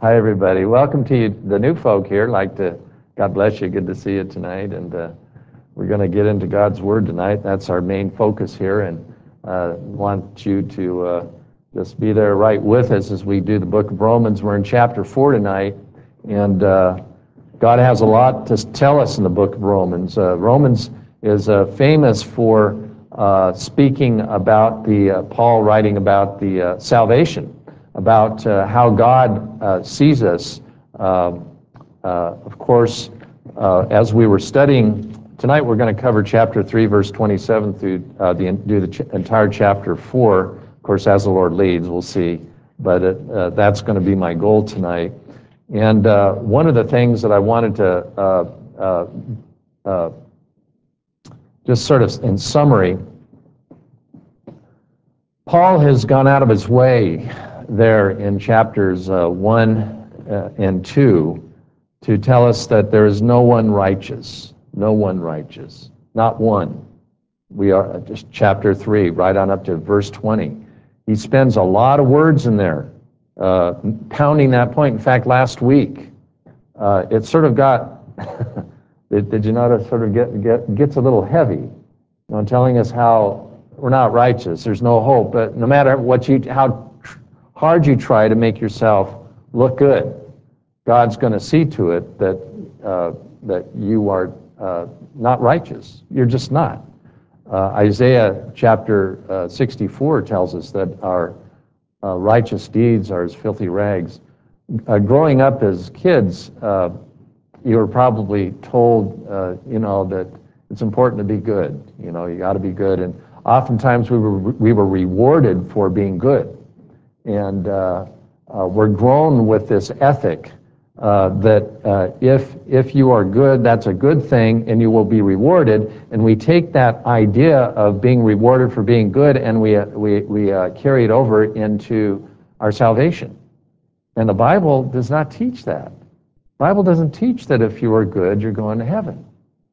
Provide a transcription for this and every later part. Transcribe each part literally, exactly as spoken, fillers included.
Hi, everybody. Welcome to you, the new folk here. Like to, God bless you. Good to see you tonight. And uh, we're going to get into God's Word tonight. That's our main focus here, and uh, want you to uh, just be there right with us as we do the book of Romans. We're in chapter four tonight, and uh, God has a lot to tell us in the book of Romans. Uh, Romans is uh, famous for uh, speaking about the, uh, Paul writing about the uh, salvation, about uh, how God uh, sees us. Uh, uh, of course, uh, as we were studying, tonight we're going to cover chapter three, verse twenty-seven through uh, the, do the ch entire chapter four. Of course, as the Lord leads, we'll see. But it, uh, that's going to be my goal tonight. And uh, one of the things that I wanted to uh, uh, uh, just sort of in summary, Paul has gone out of his way there in chapters uh, one uh, and two to tell us that there is no one righteous, no one righteous, not one. We are just chapter three, right on up to verse twenty. He spends a lot of words in there, uh, pounding that point. In fact, last week, uh, it sort of got, did, did you notice, sort of get, get gets a little heavy, you know, telling us how we're not righteous, there's no hope, but no matter what you, how hard you try to make yourself look good, God's going to see to it that uh, that you are uh, not righteous. You're just not. Uh, Isaiah chapter uh, sixty-four tells us that our uh, righteous deeds are as filthy rags. Uh, growing up as kids, uh, you were probably told, uh, you know, that it's important to be good. You know, you got to be good, and oftentimes we were we were rewarded for being good, and uh, uh, we're grown with this ethic uh, that uh, if if you are good, that's a good thing, and you will be rewarded. And we take that idea of being rewarded for being good, and we uh, we we uh, carry it over into our salvation. And the Bible does not teach that. The Bible doesn't teach that if you are good, you're going to heaven.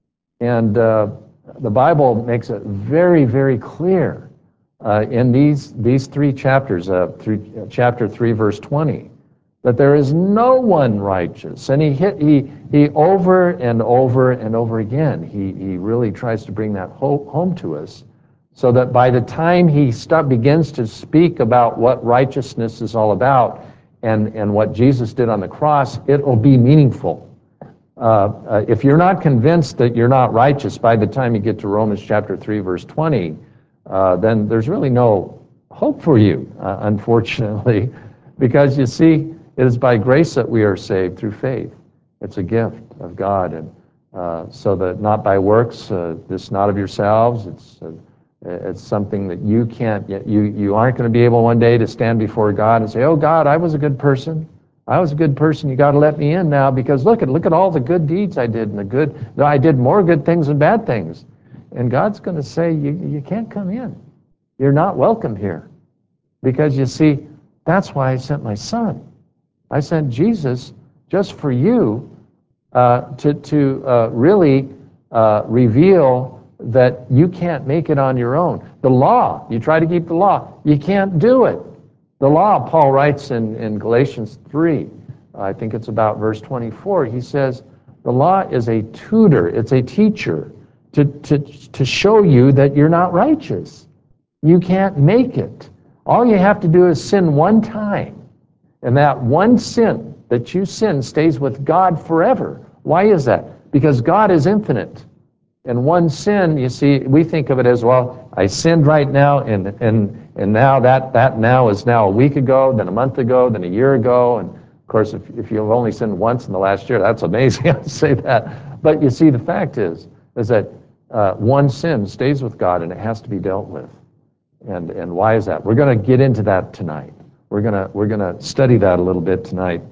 And uh, the Bible makes it very, very clear uh, in these these three chapters, uh, through uh, chapter three, verse twenty, that there is no one righteous. And he hit, he he over and over and over again, he he really tries to bring that hope home to us, so that by the time he start, begins to speak about what righteousness is all about and and what Jesus did on the cross, it will be meaningful. Uh, uh, if you're not convinced that you're not righteous by the time you get to Romans chapter three, verse twenty, uh, then there's really no hope for you, uh, unfortunately, because you see, it is by grace that we are saved through faith. It's a gift of God, and uh, so that not by works, uh, this not of yourselves. It's uh, it's something that you can't. You you aren't going to be able one day to stand before God and say, "Oh God, I was a good person. I was a good person. You got to let me in now because look at look at all the good deeds I did and the good. I did more good things than bad things." And God's going to say, "You you can't come in. You're not welcome here," because you see, that's why I sent my Son. I sent Jesus just for you uh, to to uh, really uh, reveal that you can't make it on your own. The law, you try to keep the law, you can't do it. The law, Paul writes in, in Galatians three, I think it's about verse twenty-four, he says, the law is a tutor, it's a teacher to, to, to show you that you're not righteous. You can't make it. All you have to do is sin one time, and that one sin that you sin stays with God forever. Why is that? Because God is infinite. And one sin, you see, we think of it as, well, I sinned right now, and and and now that that now is now a week ago, then a month ago, then a year ago. And of course, if, if you've only sinned once in the last year, that's amazing, I say that. But you see, the fact is, is that uh, one sin stays with God, and it has to be dealt with. And and why is that? We're going to get into that tonight. We're gonna we're gonna study that a little bit tonight.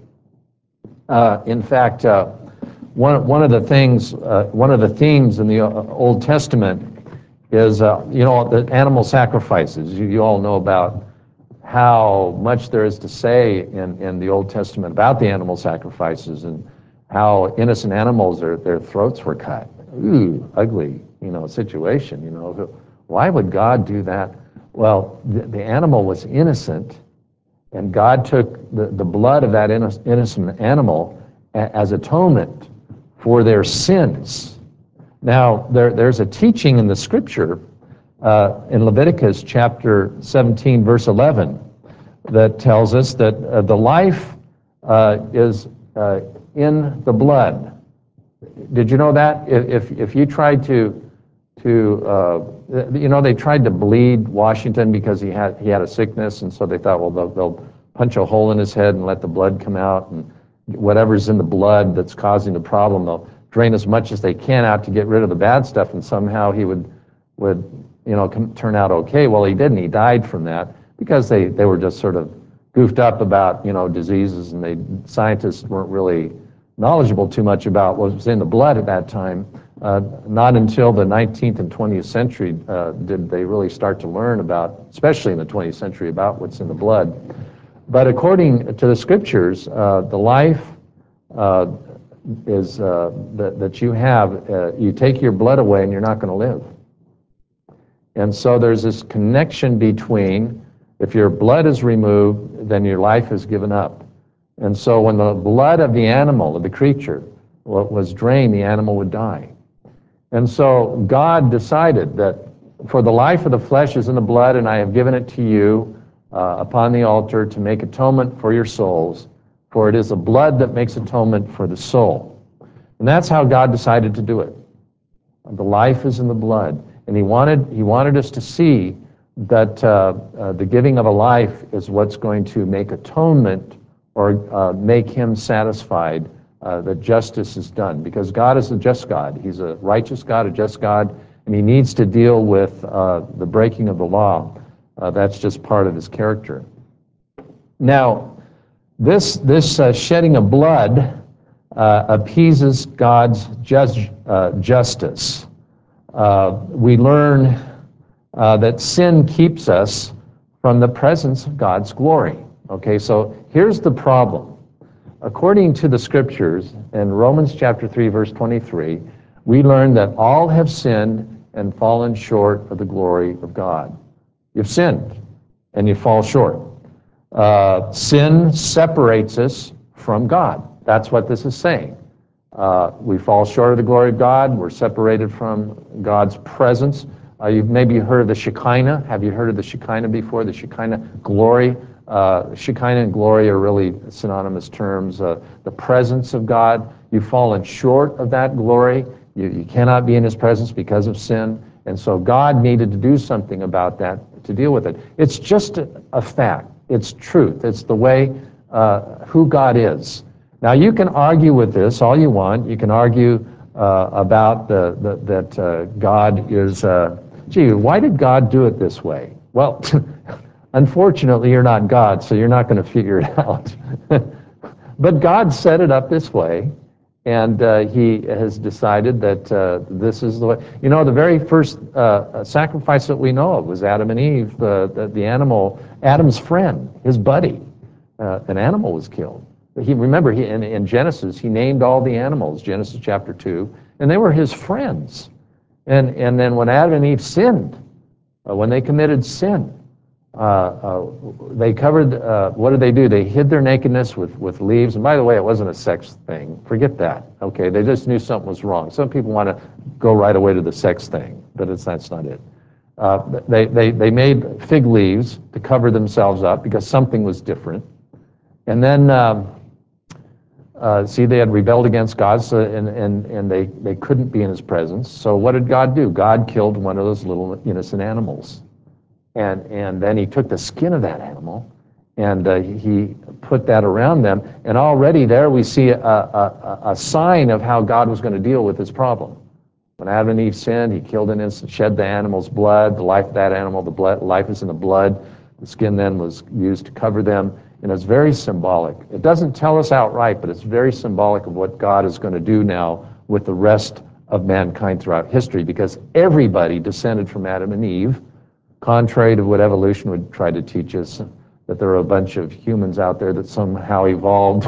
Uh, in fact, uh, one one of the things, uh, one of the themes in the Old Testament is, uh, you know, the animal sacrifices. You, you all know about how much there is to say in, in the Old Testament about the animal sacrifices and how innocent animals, their, their throats were cut. Ooh, ugly, you know, situation, you know. Why would God do that? Well, the, the animal was innocent, And God took the, the blood of that innocent animal as atonement for their sins. Now, there, there's a teaching in the scripture uh, in Leviticus chapter seventeen, verse eleven, that tells us that uh, the life uh, is uh, in the blood. Did you know that? If, if you tried to, to uh, you know, they tried to bleed Washington because he had, he had a sickness, and so they thought, well, they'll, they'll punch a hole in his head and let the blood come out, and whatever's in the blood that's causing the problem, they'll drain as much as they can out to get rid of the bad stuff, and somehow he would, would you know, come, turn out okay. Well, he didn't. He died from that because they, they were just sort of goofed up about, you know, diseases, and they scientists weren't really knowledgeable too much about what was in the blood at that time. Uh, not until the nineteenth and twentieth century uh, did they really start to learn about, especially in the twentieth century, about what's in the blood. But according to the scriptures, uh, the life uh, is uh, that, that you have, uh, you take your blood away and you're not going to live. And so there's this connection between, if your blood is removed, then your life is given up. And so when the blood of the animal, of the creature, was drained, the animal would die. And so God decided that for the life of the flesh is in the blood, and I have given it to you uh, upon the altar to make atonement for your souls, for it is the blood that makes atonement for the soul. And that's how God decided to do it. The life is in the blood. And he wanted, he wanted us to see that uh, uh, the giving of a life is what's going to make atonement or uh, make him satisfied uh, that justice is done. Because God is a just God. He's a righteous God, a just God, and he needs to deal with uh, the breaking of the law. Uh, that's just part of his character. Now, this, this uh, shedding of blood uh, appeases God's just, uh, justice. Uh, we learn uh, that sin keeps us from the presence of God's glory. Okay, so here's the problem. According to the scriptures, in Romans chapter three, verse twenty-three, we learn that all have sinned and fallen short of the glory of God. You've sinned, and you fall short. Uh, sin separates us from God. That's what this is saying. Uh, we fall short of the glory of God. We're separated from God's presence. Uh, you've maybe heard of the Shekinah. Have you heard of the Shekinah before? The Shekinah glory. Uh, Shekinah and glory are really synonymous terms. Uh, the presence of God. You've fallen short of that glory. You, you cannot be in his presence because of sin. And so God needed to do something about that to deal with it. It's just a, a fact. It's truth. It's the way, uh, who God is. Now, you can argue with this all you want. You can argue uh, about the, the, that uh, God is, uh, gee, why did God do it this way? Well, unfortunately, you're not God, so you're not going to figure it out. But God set it up this way, and uh, he has decided that uh, this is the way. You know, the very first uh, sacrifice that we know of was Adam and Eve, uh, the, the animal, Adam's friend, his buddy. Uh, an animal was killed. He, remember, he, in, in Genesis, he named all the animals, Genesis chapter two, and they were his friends. And, and then when Adam and Eve sinned, uh, when they committed sin, uh, uh, they covered, uh, what did they do? They hid their nakedness with, with leaves. And by the way, it wasn't a sex thing. Forget that. Okay, they just knew something was wrong. Some people want to go right away to the sex thing, but it's, that's not it. Uh, they, they, they made fig leaves to cover themselves up because something was different. And then, um, Uh, see, they had rebelled against God, so, and, and, and they, they couldn't be in his presence. So what did God do? God killed one of those little innocent animals. And, and then he took the skin of that animal, and uh, he put that around them. And already there we see a, a, a sign of how God was going to deal with this problem. When Adam and Eve sinned, he killed an innocent, shed the animal's blood, the life of that animal, the blood, life is in the blood. The skin then was used to cover them. And it's very symbolic. It doesn't tell us outright, but it's very symbolic of what God is going to do now with the rest of mankind throughout history, because everybody descended from Adam and Eve, contrary to what evolution would try to teach us, that there are a bunch of humans out there that somehow evolved.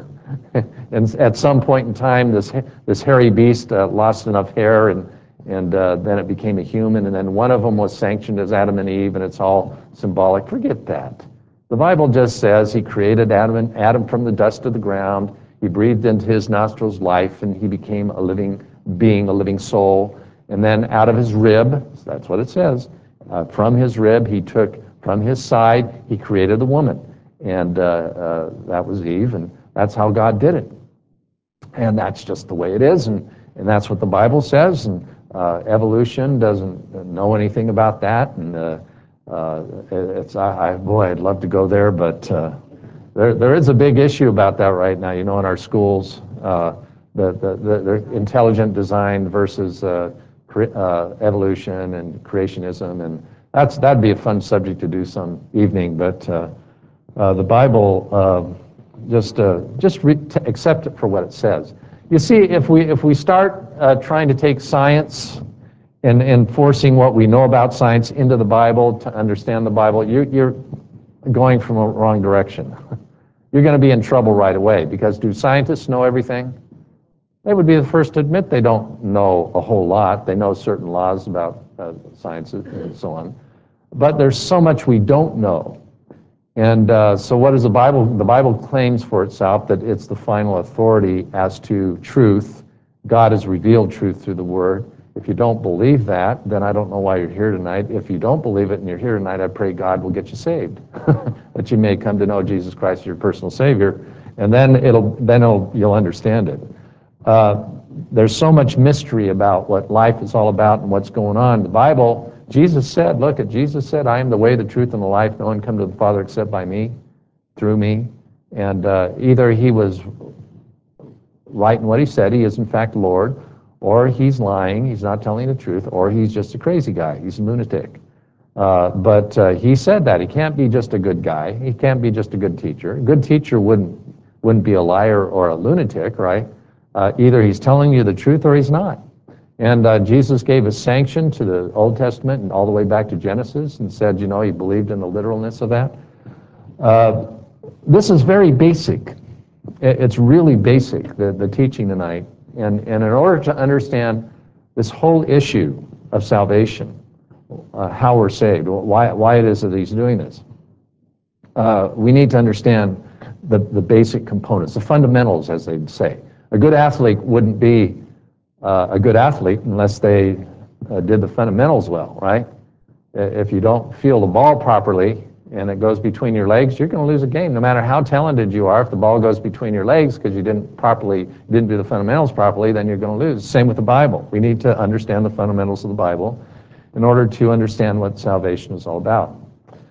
And at some point in time, this, this hairy beast uh, lost enough hair, and, and uh, then it became a human, and then one of them was sanctioned as Adam and Eve, and it's all symbolic. Forget that. The Bible just says he created Adam, and Adam from the dust of the ground. He breathed into his nostrils life, and he became a living being, a living soul. And then out of his rib, that's what it says, uh, from his rib he took, from his side, he created the woman. And uh, uh, that was Eve, and that's how God did it. And that's just the way it is, and, and that's what the Bible says. And uh, evolution doesn't know anything about that. And uh, uh, it's, I, I, boy, I'd love to go there, but uh, there, there is a big issue about that right now. You know, in our schools, uh, the, the, the, the intelligent design versus uh, cre uh, evolution and creationism, and that's that'd be a fun subject to do some evening. But uh, uh, the Bible. Uh, Just, uh, just re accept it for what it says. You see, if we if we start uh, trying to take science and and forcing what we know about science into the Bible to understand the Bible, you, you're going from a wrong direction. You're going to be in trouble right away, because do scientists know everything? They would be the first to admit they don't know a whole lot. They know certain laws about uh, science and so on, but there's so much we don't know. And uh, so what is the Bible? The Bible claims for itself that it's the final authority as to truth. God has revealed truth through the Word. If you don't believe that, then I don't know why you're here tonight. If you don't believe it and you're here tonight, I pray God will get you saved, that you may come to know Jesus Christ as your personal Savior, and then it'll then it'll, you'll understand it. Uh, there's so much mystery about what life is all about and what's going on. The Bible, Jesus said, look at Jesus said, I am the way, the truth, and the life. No one comes to the Father except by me, through me. And uh, either he was right in what he said, he is in fact Lord, or he's lying, he's not telling the truth, or he's just a crazy guy, he's a lunatic. Uh, but uh, he said that. He can't be just a good guy. He can't be just a good teacher. A good teacher wouldn't, wouldn't be a liar or a lunatic, right? Uh, either he's telling you the truth or he's not. And uh, Jesus gave a sanction to the Old Testament and all the way back to Genesis and said, you know, he believed in the literalness of that. Uh, this is very basic. It's really basic, the, the teaching tonight. And, and in order to understand this whole issue of salvation, uh, how we're saved, why, why it is that he's doing this, uh, we need to understand the, the basic components, the fundamentals, as they'd say. A good athlete wouldn't be uh, a good athlete unless they uh, did the fundamentals well, right? If you don't feel the ball properly and it goes between your legs, you're going to lose a game. No matter how talented you are, if the ball goes between your legs because you didn't properly, didn't do the fundamentals properly, then you're going to lose. Same with the Bible. We need to understand the fundamentals of the Bible in order to understand what salvation is all about.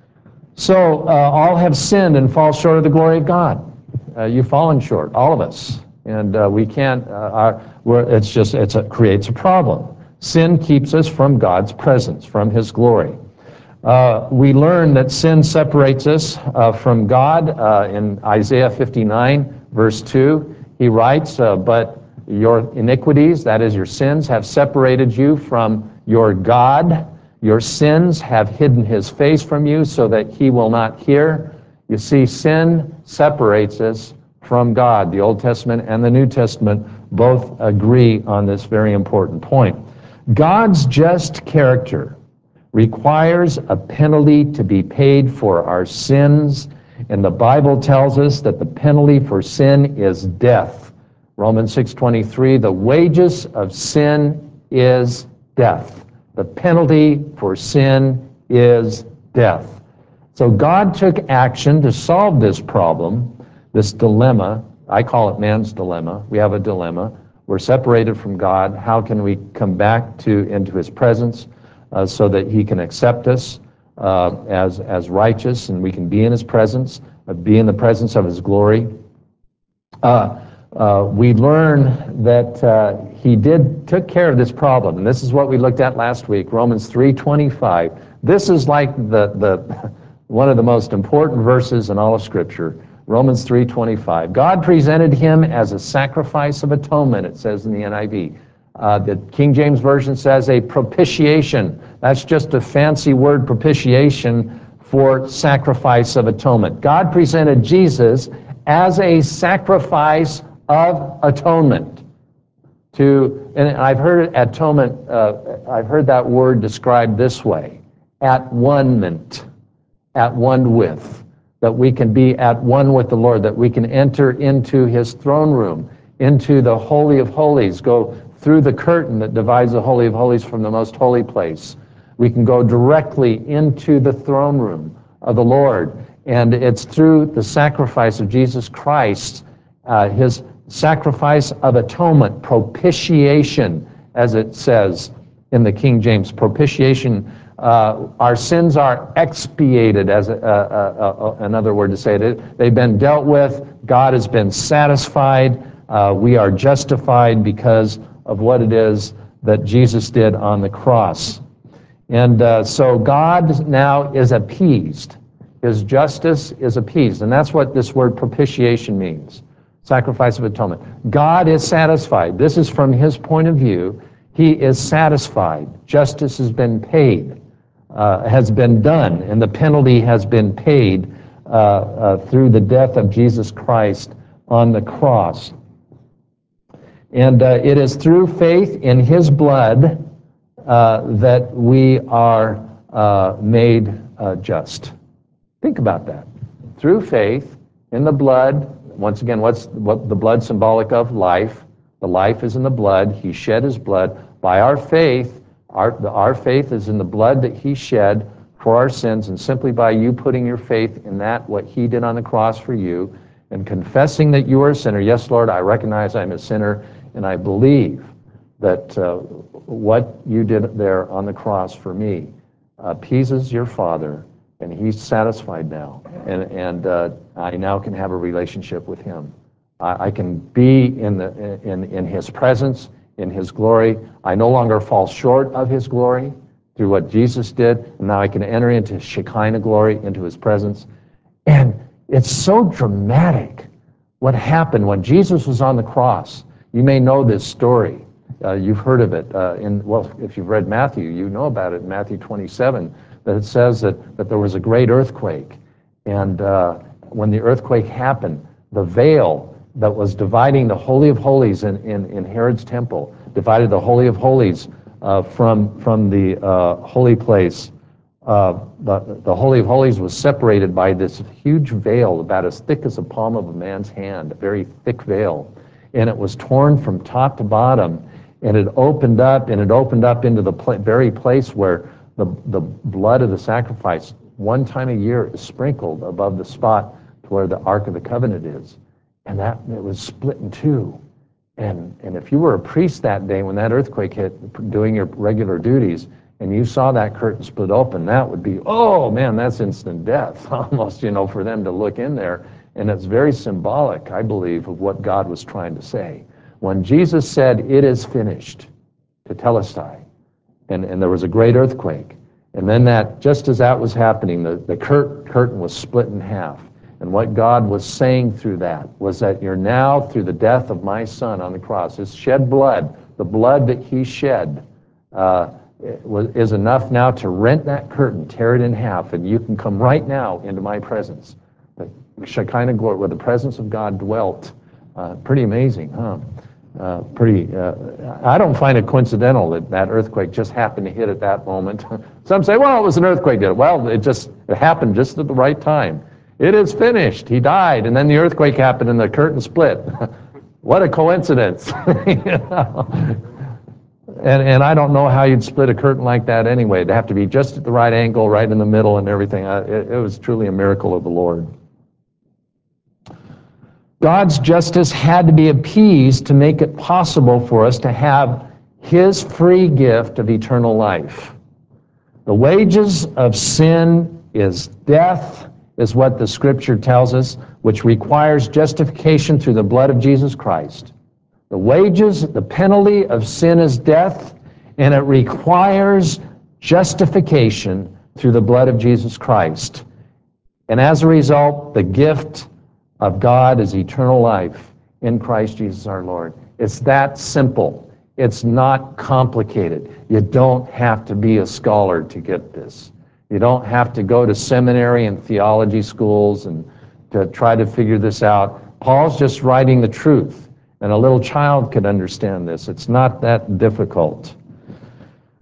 So uh, all have sinned and fall short of the glory of God. Uh, you've fallen short, all of us. And uh, we can't, uh, our, we're, it's just, it's a, creates a problem. Sin keeps us from God's presence, from his glory. Uh, we learn that sin separates us uh, from God. Uh, in Isaiah fifty-nine, verse two, he writes, uh, but your iniquities, that is your sins, have separated you from your God. Your sins have hidden his face from you so that he will not hear. You see, sin separates us from God. The Old Testament and the New Testament both agree on this very important point. God's just character requires a penalty to be paid for our sins, and the Bible tells us that the penalty for sin is death. Romans six twenty-three, the wages of sin is death. The penalty for sin is death. So God took action to solve this problem, this dilemma. I call it man's dilemma. We have a dilemma. We're separated from God. How can we come back to into his presence uh, so that he can accept us uh, as, as righteous, and we can be in his presence, uh, be in the presence of his glory? Uh, uh, we learn that uh, he did took care of this problem, and this is what we looked at last week, Romans three twenty-five. This is like the, the one of the most important verses in all of Scripture. Romans three twenty-five. God presented him as a sacrifice of atonement, it says in the N I V. Uh, the King James Version says a propitiation. That's just a fancy word, propitiation, for sacrifice of atonement. God presented Jesus as a sacrifice of atonement. To, and I've heard atonement, uh, I've heard that word described this way: at one ment, at one with. that we can be at one with the Lord, that we can enter into his throne room, into the Holy of Holies, go through the curtain that divides the Holy of Holies from the most holy place. We can go directly into the throne room of the Lord. And it's through the sacrifice of Jesus Christ, uh, his sacrifice of atonement, propitiation, as it says in the King James, propitiation. Uh, our sins are expiated, as a, a, a, a, another word to say it. They've been dealt with. God has been satisfied. Uh, we are justified because of what it is that Jesus did on the cross. And uh, so God now is appeased. His justice is appeased. And that's what this word propitiation means, sacrifice of atonement. God is satisfied. This is from his point of view. He is satisfied. Justice has been paid, uh, has been done, and the penalty has been paid uh, uh, through the death of Jesus Christ on the cross. And uh, it is through faith in his blood uh, that we are uh, made uh, just. Think about that. Through faith in the blood, once again, what's what the blood symbolic of? Life. The life is in the blood. He shed his blood. By our faith, our, our faith is in the blood that he shed for our sins, and simply by you putting your faith in that, what he did on the cross for you, and confessing that you are a sinner. Yes, Lord, I recognize I'm a sinner, and I believe that uh, what you did there on the cross for me appeases your Father, and he's satisfied now, and, and uh, I now can have a relationship with him. I, I can be in, the, in, in his presence, in his glory. I no longer fall short of his glory through what Jesus did, and now I can enter into his Shekinah glory, into his presence. And it's so dramatic what happened when Jesus was on the cross. You may know this story. Uh, you've heard of it. Uh, in well, if you've read Matthew, you know about it in Matthew twenty-seven, that it says that, that there was a great earthquake. And uh, when the earthquake happened, the veil that was dividing the Holy of Holies in, in, in Herod's temple, divided the Holy of Holies uh, from, from the uh, holy place. Uh, the, the Holy of Holies was separated by this huge veil about as thick as the palm of a man's hand, a very thick veil. And it was torn from top to bottom, and it opened up, and it opened up into the pl- very place where the, the blood of the sacrifice one time a year is sprinkled above the spot to where the Ark of the Covenant is. And that it was split in two. And, and if you were a priest that day when that earthquake hit, doing your regular duties, and you saw that curtain split open, that would be, oh man, that's instant death, almost, you know, for them to look in there. And it's very symbolic, I believe, of what God was trying to say. When Jesus said, "It is finished," to Telestai, and, and there was a great earthquake, and then that, just as that was happening, the, the cur- curtain was split in half. And what God was saying through that was that you're now, through the death of my Son on the cross, his shed blood, the blood that he shed, uh, is enough now to rent that curtain, tear it in half, and you can come right now into my presence. The Shekinah glory, where the presence of God dwelt. Uh, pretty amazing, huh? Uh, pretty. Uh, I don't find it coincidental that that earthquake just happened to hit at that moment. Some say, well, it was an earthquake. Did it? Well, it just it happened just at the right time. It is finished. He died, and then the earthquake happened, and the curtain split. What a coincidence! You know? And, and I don't know how you'd split a curtain like that anyway. It'd have to be just at the right angle, right in the middle and everything. Uh, it, it was truly a miracle of the Lord. God's justice had to be appeased to make it possible for us to have his free gift of eternal life. The wages of sin is death, is what the Scripture tells us, which requires justification through the blood of Jesus Christ. The wages, the penalty of sin is death, and it requires justification through the blood of Jesus Christ. And as a result, the gift of God is eternal life in Christ Jesus our Lord. It's that simple. It's not complicated. You don't have to be a scholar to get this. You don't have to go to seminary and theology schools and to try to figure this out. Paul's just writing the truth. And a little child could understand this. It's not that difficult.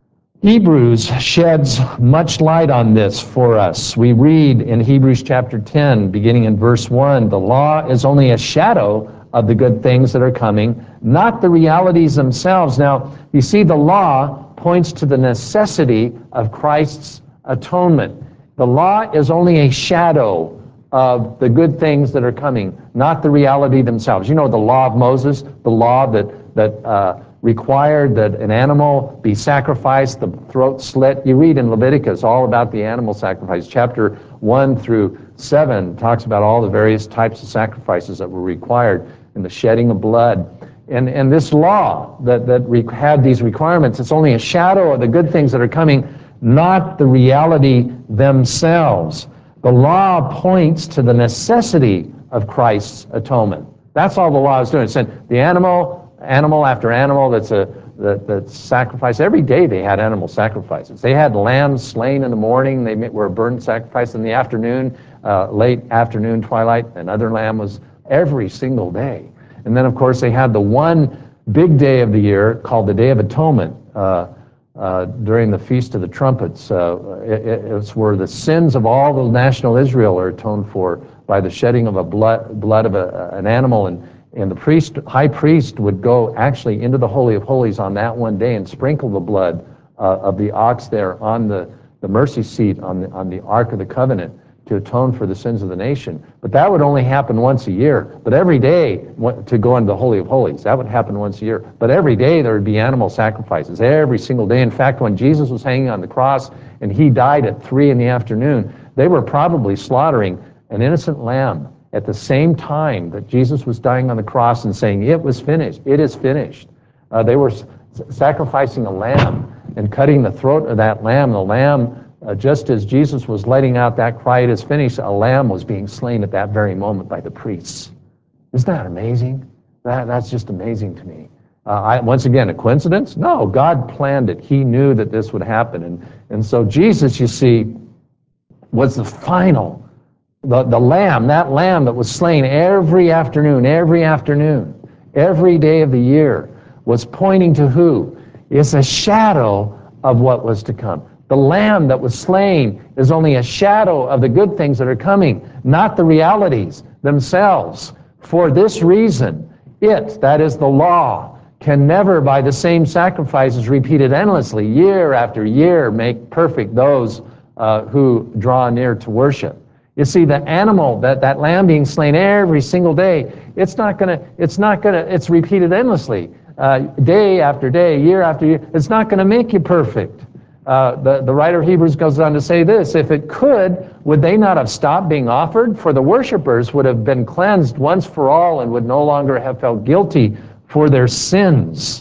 Hebrews sheds much light on this for us. We read in Hebrews chapter ten, beginning in verse one, the law is only a shadow of the good things that are coming, not the realities themselves. Now, you see, the law points to the necessity of Christ's atonement. The law is only a shadow of the good things that are coming, not the reality themselves. You know, the law of Moses, the law that, that uh, required that an animal be sacrificed, the throat slit. You read in Leviticus all about the animal sacrifice. Chapter one through seven talks about all the various types of sacrifices that were required and the shedding of blood. And, and this law that, that re- had these requirements, it's only a shadow of the good things that are coming, not the reality themselves. The law points to the necessity of Christ's atonement. That's all the law is doing. It said the animal, animal after animal that's a that, that's sacrificed. Every day they had animal sacrifices. They had lambs slain in the morning. They were a burnt sacrifice in the afternoon, uh, late afternoon, twilight. Another lamb was every single day. And then, of course, they had the one big day of the year called the Day of Atonement uh, uh, during the Feast of the Trumpets. Uh, it, it's where the sins of all the national Israel are atoned for by the shedding of a blood, blood of a, an animal. And, and the priest, high priest would go actually into the Holy of Holies on that one day and sprinkle the blood uh, of the ox there on the, the mercy seat on the, on the Ark of the Covenant to atone for the sins of the nation. But that would only happen once a year. But every day, to go into the Holy of Holies, that would happen once a year. But every day there would be animal sacrifices, every single day. In fact, when Jesus was hanging on the cross and he died at three in the afternoon, they were probably slaughtering an innocent lamb at the same time that Jesus was dying on the cross and saying, it was finished, it is finished. Uh, they were s- sacrificing a lamb and cutting the throat of that lamb. The lamb, Uh, just as Jesus was letting out that cry, it is finished, a lamb was being slain at that very moment by the priests. Isn't that amazing? That, that's just amazing to me. Uh, I, once again, a coincidence? No, God planned it. He knew that this would happen. And, and so Jesus, you see, was the final, the, the lamb, that lamb that was slain every afternoon, every afternoon, every day of the year, was pointing to who? It's a shadow of what was to come. The lamb that was slain is only a shadow of the good things that are coming, not the realities themselves. For this reason, it, that is the law, can never by the same sacrifices repeated endlessly, year after year, make perfect those uh, who draw near to worship. You see, the animal, that, that lamb being slain every single day, it's not gonna, it's not gonna, it's repeated endlessly, uh, day after day, year after year. It's not gonna make you perfect. Uh, the, the writer of Hebrews goes on to say this, if it could, would they not have stopped being offered? For the worshipers would have been cleansed once for all and would no longer have felt guilty for their sins.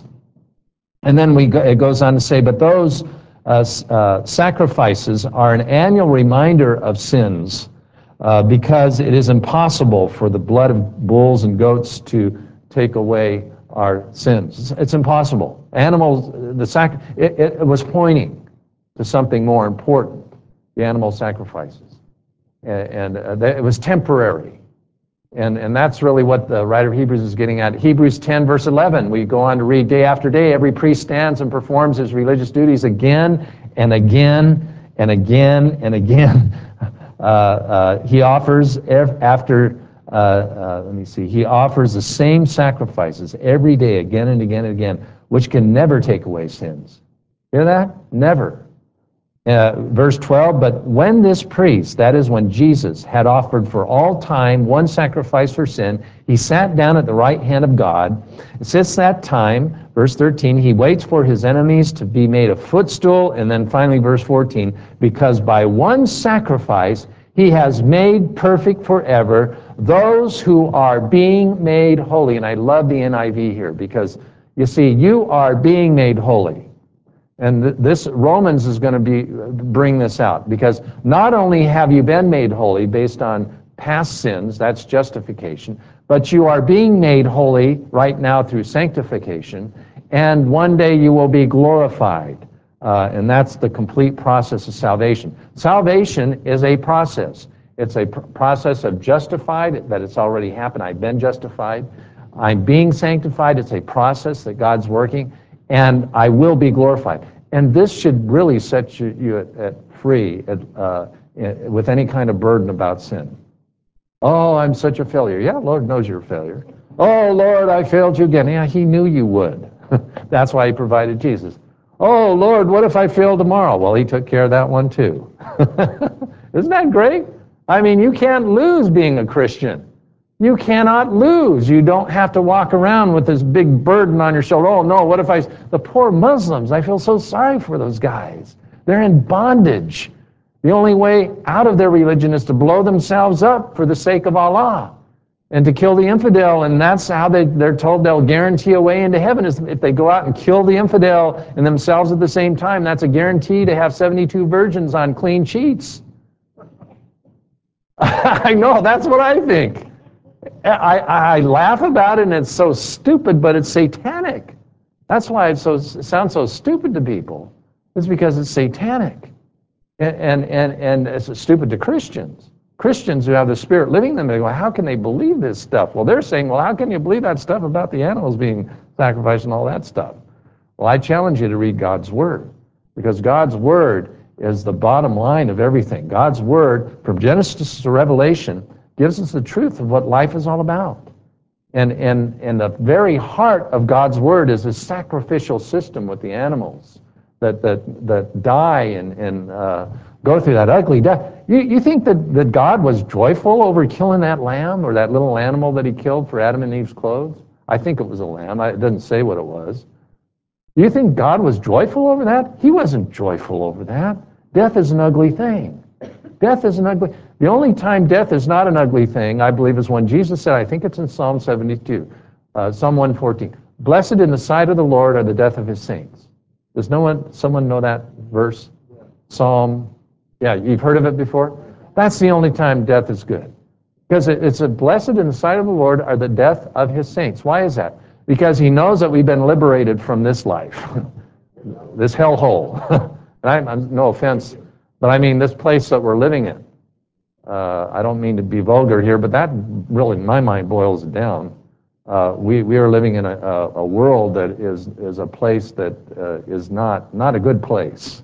And then we go, it goes on to say, but those uh, uh, sacrifices are an annual reminder of sins uh, because it is impossible for the blood of bulls and goats to take away our sins. It's, it's impossible. Animals, the sac- it, it was pointing to something more important, the animal sacrifices. And, and uh, it was temporary. And, and that's really what the writer of Hebrews is getting at. Hebrews ten, verse eleven, we go on to read, day after day, every priest stands and performs his religious duties again and again and again and again. Uh, uh, he offers, ev- after, uh, uh, let me see, he offers the same sacrifices every day, again and again and again, which can never take away sins. Hear that? Never. Uh, verse twelve, but when this priest, that is when Jesus, had offered for all time one sacrifice for sin, he sat down at the right hand of God. Since that time, verse thirteen, he waits for his enemies to be made a footstool. And then finally, verse fourteen, because by one sacrifice he has made perfect forever those who are being made holy. And I love the N I V here because, you see, you are being made holy. And th- this Romans is going to be bring this out, because not only have you been made holy based on past sins, that's justification, but you are being made holy right now through sanctification, and one day you will be glorified. Uh, and that's the complete process of salvation. Salvation is a process. It's a pr- process of justified, that it's already happened. I've been justified. I'm being sanctified. It's a process that God's working. And I will be glorified. And this should really set you, you at, at free at, uh, with any kind of burden about sin. Oh, I'm such a failure. Yeah, Lord knows you're a failure. Oh, Lord, I failed you again. Yeah, he knew you would. That's why he provided Jesus. Oh, Lord, what if I fail tomorrow? Well, he took care of that one too. Isn't that great? I mean, you can't lose being a Christian. You cannot lose. You don't have to walk around with this big burden on your shoulder. Oh, no, what if I... The poor Muslims, I feel so sorry for those guys. They're in bondage. The only way out of their religion is to blow themselves up for the sake of Allah and to kill the infidel, and that's how they, they're told they'll guarantee a way into heaven is if they go out and kill the infidel and themselves at the same time. That's a guarantee to have seventy-two virgins on clean sheets. I know, that's what I think. I, I laugh about it, and it's so stupid, but it's satanic. That's why it, so, it sounds so stupid to people. It's because it's satanic. And, and, and, and it's stupid to Christians. Christians who have the Spirit living in them, they go, how can they believe this stuff? Well, they're saying, well, how can you believe that stuff about the animals being sacrificed and all that stuff? Well, I challenge you to read God's Word, because God's Word is the bottom line of everything. God's Word, from Genesis to Revelation, gives us the truth of what life is all about. And, and, and the very heart of God's Word is a sacrificial system with the animals that, that, that die and, and uh, go through that ugly death. You, you think that, that God was joyful over killing that lamb or that little animal that he killed for Adam and Eve's clothes? I think it was a lamb. It doesn't say what it was. You think God was joyful over that? He wasn't joyful over that. Death is an ugly thing. Death is an ugly... The only time death is not an ugly thing, I believe, is when Jesus said, I think it's in Psalm seventy-two, uh, Psalm one fourteen, blessed in the sight of the Lord are the death of his saints. Does no one, someone know that verse? Psalm, yeah, you've heard of it before? That's the only time death is good. Because it, it's a blessed in the sight of the Lord are the death of his saints. Why is that? Because he knows that we've been liberated from this life, this hellhole. And I, I'm, no offense, but I mean this place that we're living in. Uh, I don't mean to be vulgar here, but that really, in my mind, boils it down. Uh, we, we are living in a, a, a world that is, is a place that uh, is not, not a good place.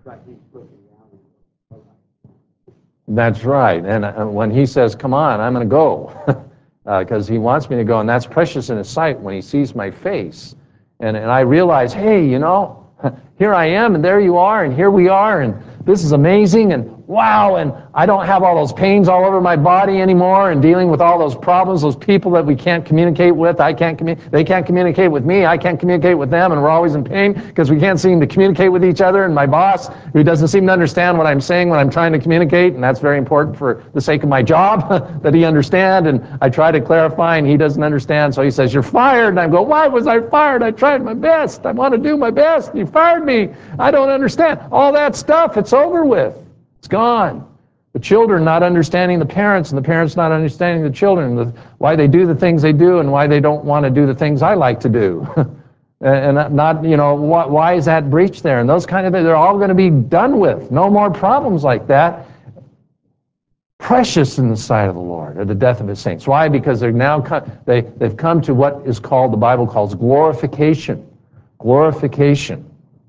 That's right. And uh, when he says, come on, I'm going to go, because uh, he wants me to go, and that's precious in his sight when he sees my face. And, and I realize, hey, you know, here I am, and there you are, and here we are, and this is amazing, and wow, and I don't have all those pains all over my body anymore and dealing with all those problems, those people that we can't communicate with. I can't commu- they can't communicate with me. I can't communicate with them, and we're always in pain because we can't seem to communicate with each other. And my boss, who doesn't seem to understand what I'm saying when I'm trying to communicate, and that's very important for the sake of my job, that he understand. And I try to clarify, and he doesn't understand. So he says, you're fired. And I go, why was I fired? I tried my best. I want to do my best. You fired me. I don't understand. All that stuff, it's over with. It's gone. The children not understanding the parents, and the parents not understanding the children, the, why they do the things they do and why they don't want to do the things I like to do. And not, you know, why, why is that breach there? And those kind of things, they're all going to be done with. No more problems like that. Precious in the sight of the Lord are the death of his saints. Why? Because they're now come, they, they've come to what is called, the Bible calls glorification. Glorification.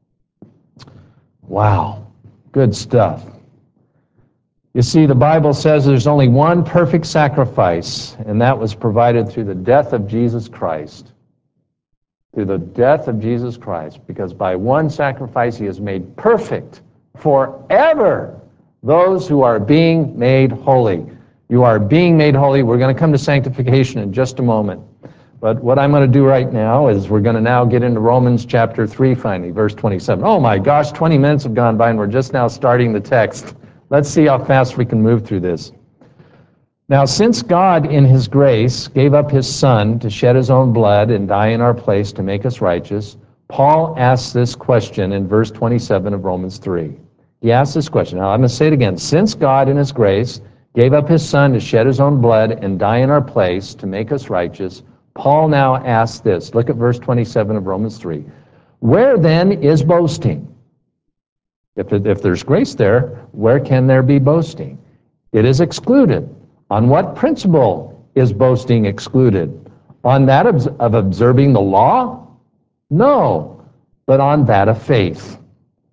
Wow. Good stuff. You see, the Bible says there's only one perfect sacrifice, and that was provided through the death of Jesus Christ. Through the death of Jesus Christ, because by one sacrifice he has made perfect forever those who are being made holy. You are being made holy. We're going to come to sanctification in just a moment. But what I'm going to do right now is we're going to now get into Romans chapter three finally, verse twenty-seven. Oh my gosh, twenty minutes have gone by and we're just now starting the text. Let's see how fast we can move through this. Now, since God in his grace gave up his Son to shed his own blood and die in our place to make us righteous, Paul asks this question in verse twenty-seven of Romans three. He asks this question. Now, I'm going to say it again. Since God in his grace gave up his Son to shed his own blood and die in our place to make us righteous, Paul now asks this. Look at verse twenty-seven of Romans three. Where then is boasting? If, if there's grace there, where can there be boasting? It is excluded. On what principle is boasting excluded? On that of, of observing the law? No, but on that of faith.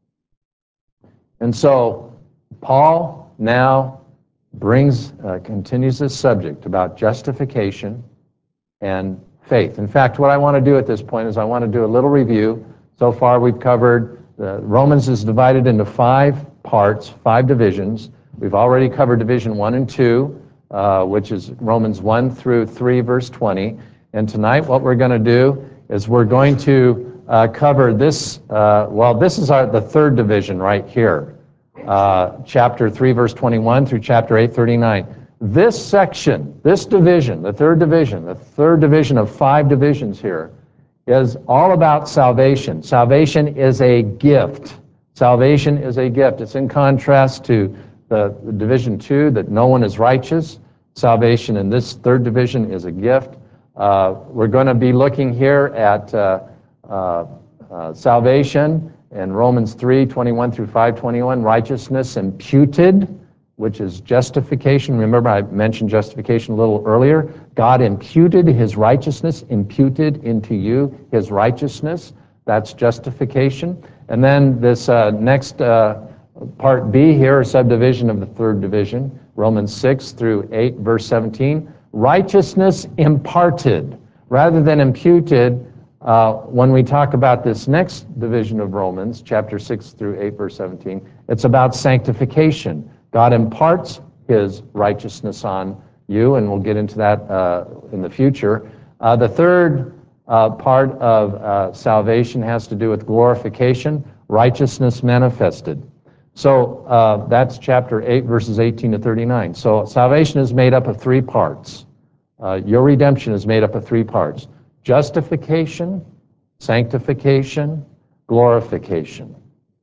And so Paul now brings, uh, continues this subject about justification and faith. In fact, what I want to do at this point is I want to do a little review. So far we've covered, uh, Romans is divided into five parts, five divisions. We've already covered division one and two, uh, which is Romans one through three, verse twenty. And tonight what we're going to do is we're going to uh, cover this, uh, well, this is our, the third division right here, uh, chapter three, verse twenty-one through chapter eight, thirty-nine. This section, this division, the third division, the third division of five divisions here, is all about salvation. Salvation is a gift. Salvation is a gift. It's in contrast to the, the division two, that no one is righteous. Salvation in this third division is a gift. Uh, we're going to be looking here at uh, uh, uh, salvation in Romans three, twenty-one through five, twenty-one, righteousness imputed, which is justification. Remember, I mentioned justification a little earlier. God imputed his righteousness, imputed into you his righteousness. That's justification. And then this uh, next uh, part B here, a subdivision of the third division, Romans six through eight, verse seventeen, righteousness imparted. Rather than imputed, uh, when we talk about this next division of Romans, chapter six through eight, verse seventeen, it's about sanctification. God imparts his righteousness on you, and we'll get into that uh, in the future. Uh, the third uh, part of uh, salvation has to do with glorification, righteousness manifested. So uh, that's chapter eight, verses eighteen to thirty-nine. So salvation is made up of three parts. Uh, your redemption is made up of three parts: justification, sanctification, glorification.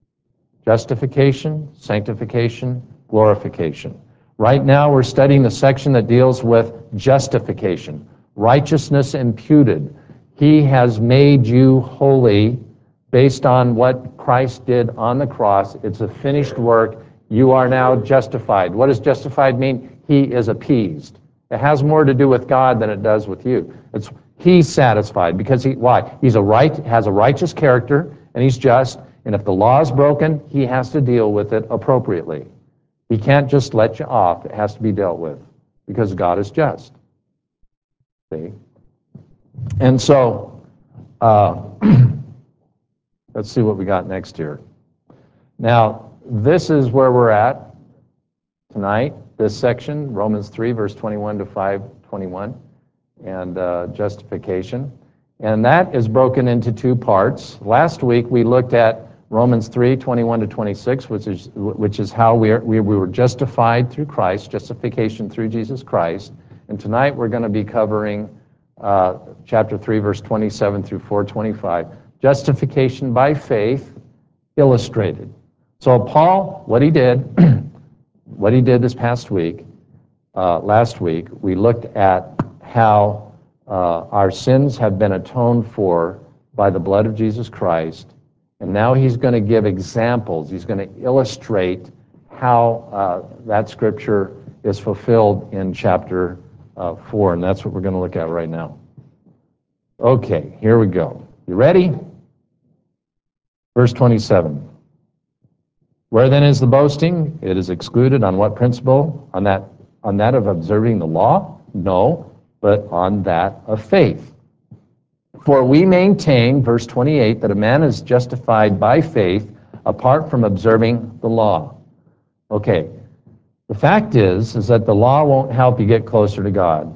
Justification, sanctification, glorification. Right now we're studying the section that deals with justification, righteousness imputed. He has made you holy based on what Christ did on the cross. It's a finished work. You are now justified. What does justified mean? He is appeased. It has more to do with God than it does with you. It's he's satisfied because he why? He's a right has a righteous character and he's just, and if the law is broken, he has to deal with it appropriately. He can't just let you off. It has to be dealt with because God is just. See? And so, uh, let's see what we got next here. Now, this is where we're at tonight, this section, Romans three, verse twenty-one to five twenty-one, and uh, justification. And that is broken into two parts. Last week, we looked at Romans three, twenty-one to twenty-six, which is which is how we, are, we we were justified through Christ, justification through Jesus Christ. And tonight we're going to be covering uh, chapter three, verse twenty-seven through four twenty-five, justification by faith illustrated. So Paul, what he did, what he did this past week, uh, last week, we looked at how uh, our sins have been atoned for by the blood of Jesus Christ. And now he's going to give examples. He's going to illustrate how uh, that scripture is fulfilled in chapter uh, four, and that's what we're going to look at right now. Okay, here we go. You ready? Verse twenty-seven. Where then is the boasting? It is excluded on what principle? On that, on that of observing the law? No, but on that of faith. For we maintain, verse twenty-eight, that a man is justified by faith apart from observing the law. Okay, the fact is, is that the law won't help you get closer to God.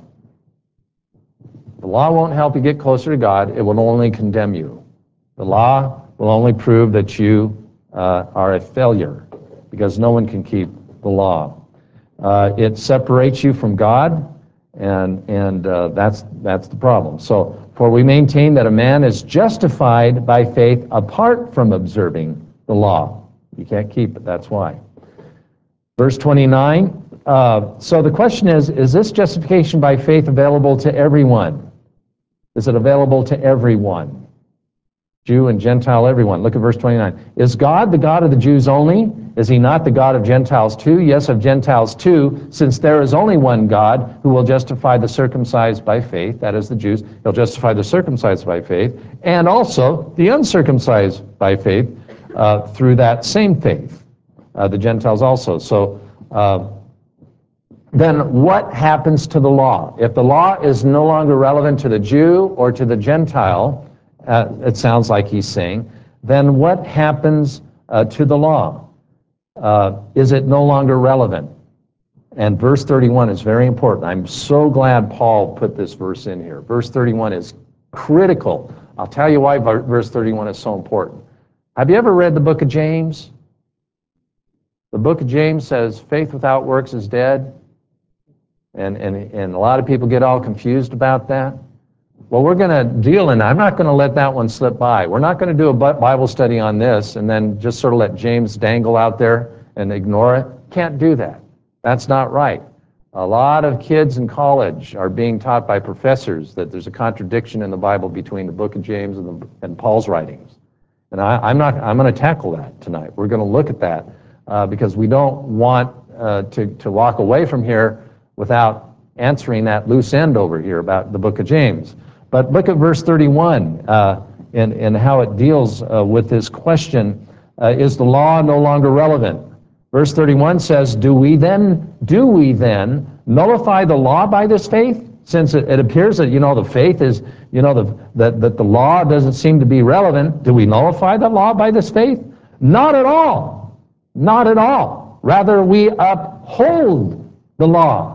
The law won't help you get closer to God. It will only condemn you. The law will only prove that you uh, are a failure because no one can keep the law. Uh, it separates you from God, and and uh, that's that's the problem. So, for we maintain that a man is justified by faith apart from observing the law. You can't keep it, that's why. Verse twenty-nine, uh, so the question is, is this justification by faith available to everyone? Is it available to everyone? Jew and Gentile, everyone. Look at verse twenty-nine. Is God the God of the Jews only? Is he not the God of Gentiles too? Yes, of Gentiles too, since there is only one God who will justify the circumcised by faith, that is the Jews. He'll justify the circumcised by faith, and also the uncircumcised by faith uh, through that same faith. uh, the Gentiles also. So uh, then what happens to the law? If the law is no longer relevant to the Jew or to the Gentile, uh, it sounds like he's saying, then what happens uh, to the law? Uh, is it no longer relevant? And verse thirty-one is very important. I'm so glad Paul put this verse in here. Verse thirty-one is critical. I'll tell you why verse thirty-one is so important. Have you ever read the book of James? The book of James says faith without works is dead. And, and, and a lot of people get all confused about that. Well, we're going to deal in, I'm not going to let that one slip by. We're not going to do a Bible study on this and then just sort of let James dangle out there and ignore it. Can't do that. That's not right. A lot of kids in college are being taught by professors that there's a contradiction in the Bible between the book of James and, the, and Paul's writings. And I, I'm not, I'm going to tackle that tonight. We're going to look at that uh, because we don't want uh, to, to walk away from here without answering that loose end over here about the book of James. But look at verse thirty-one uh, and, and how it deals uh, with this question, uh, is the law no longer relevant? Verse thirty-one says, do we then, do we then nullify the law by this faith? Since it, it appears that, you know, the faith is, you know, the, that, that the law doesn't seem to be relevant, do we nullify the law by this faith? Not at all. Not at all. Rather, we uphold the law.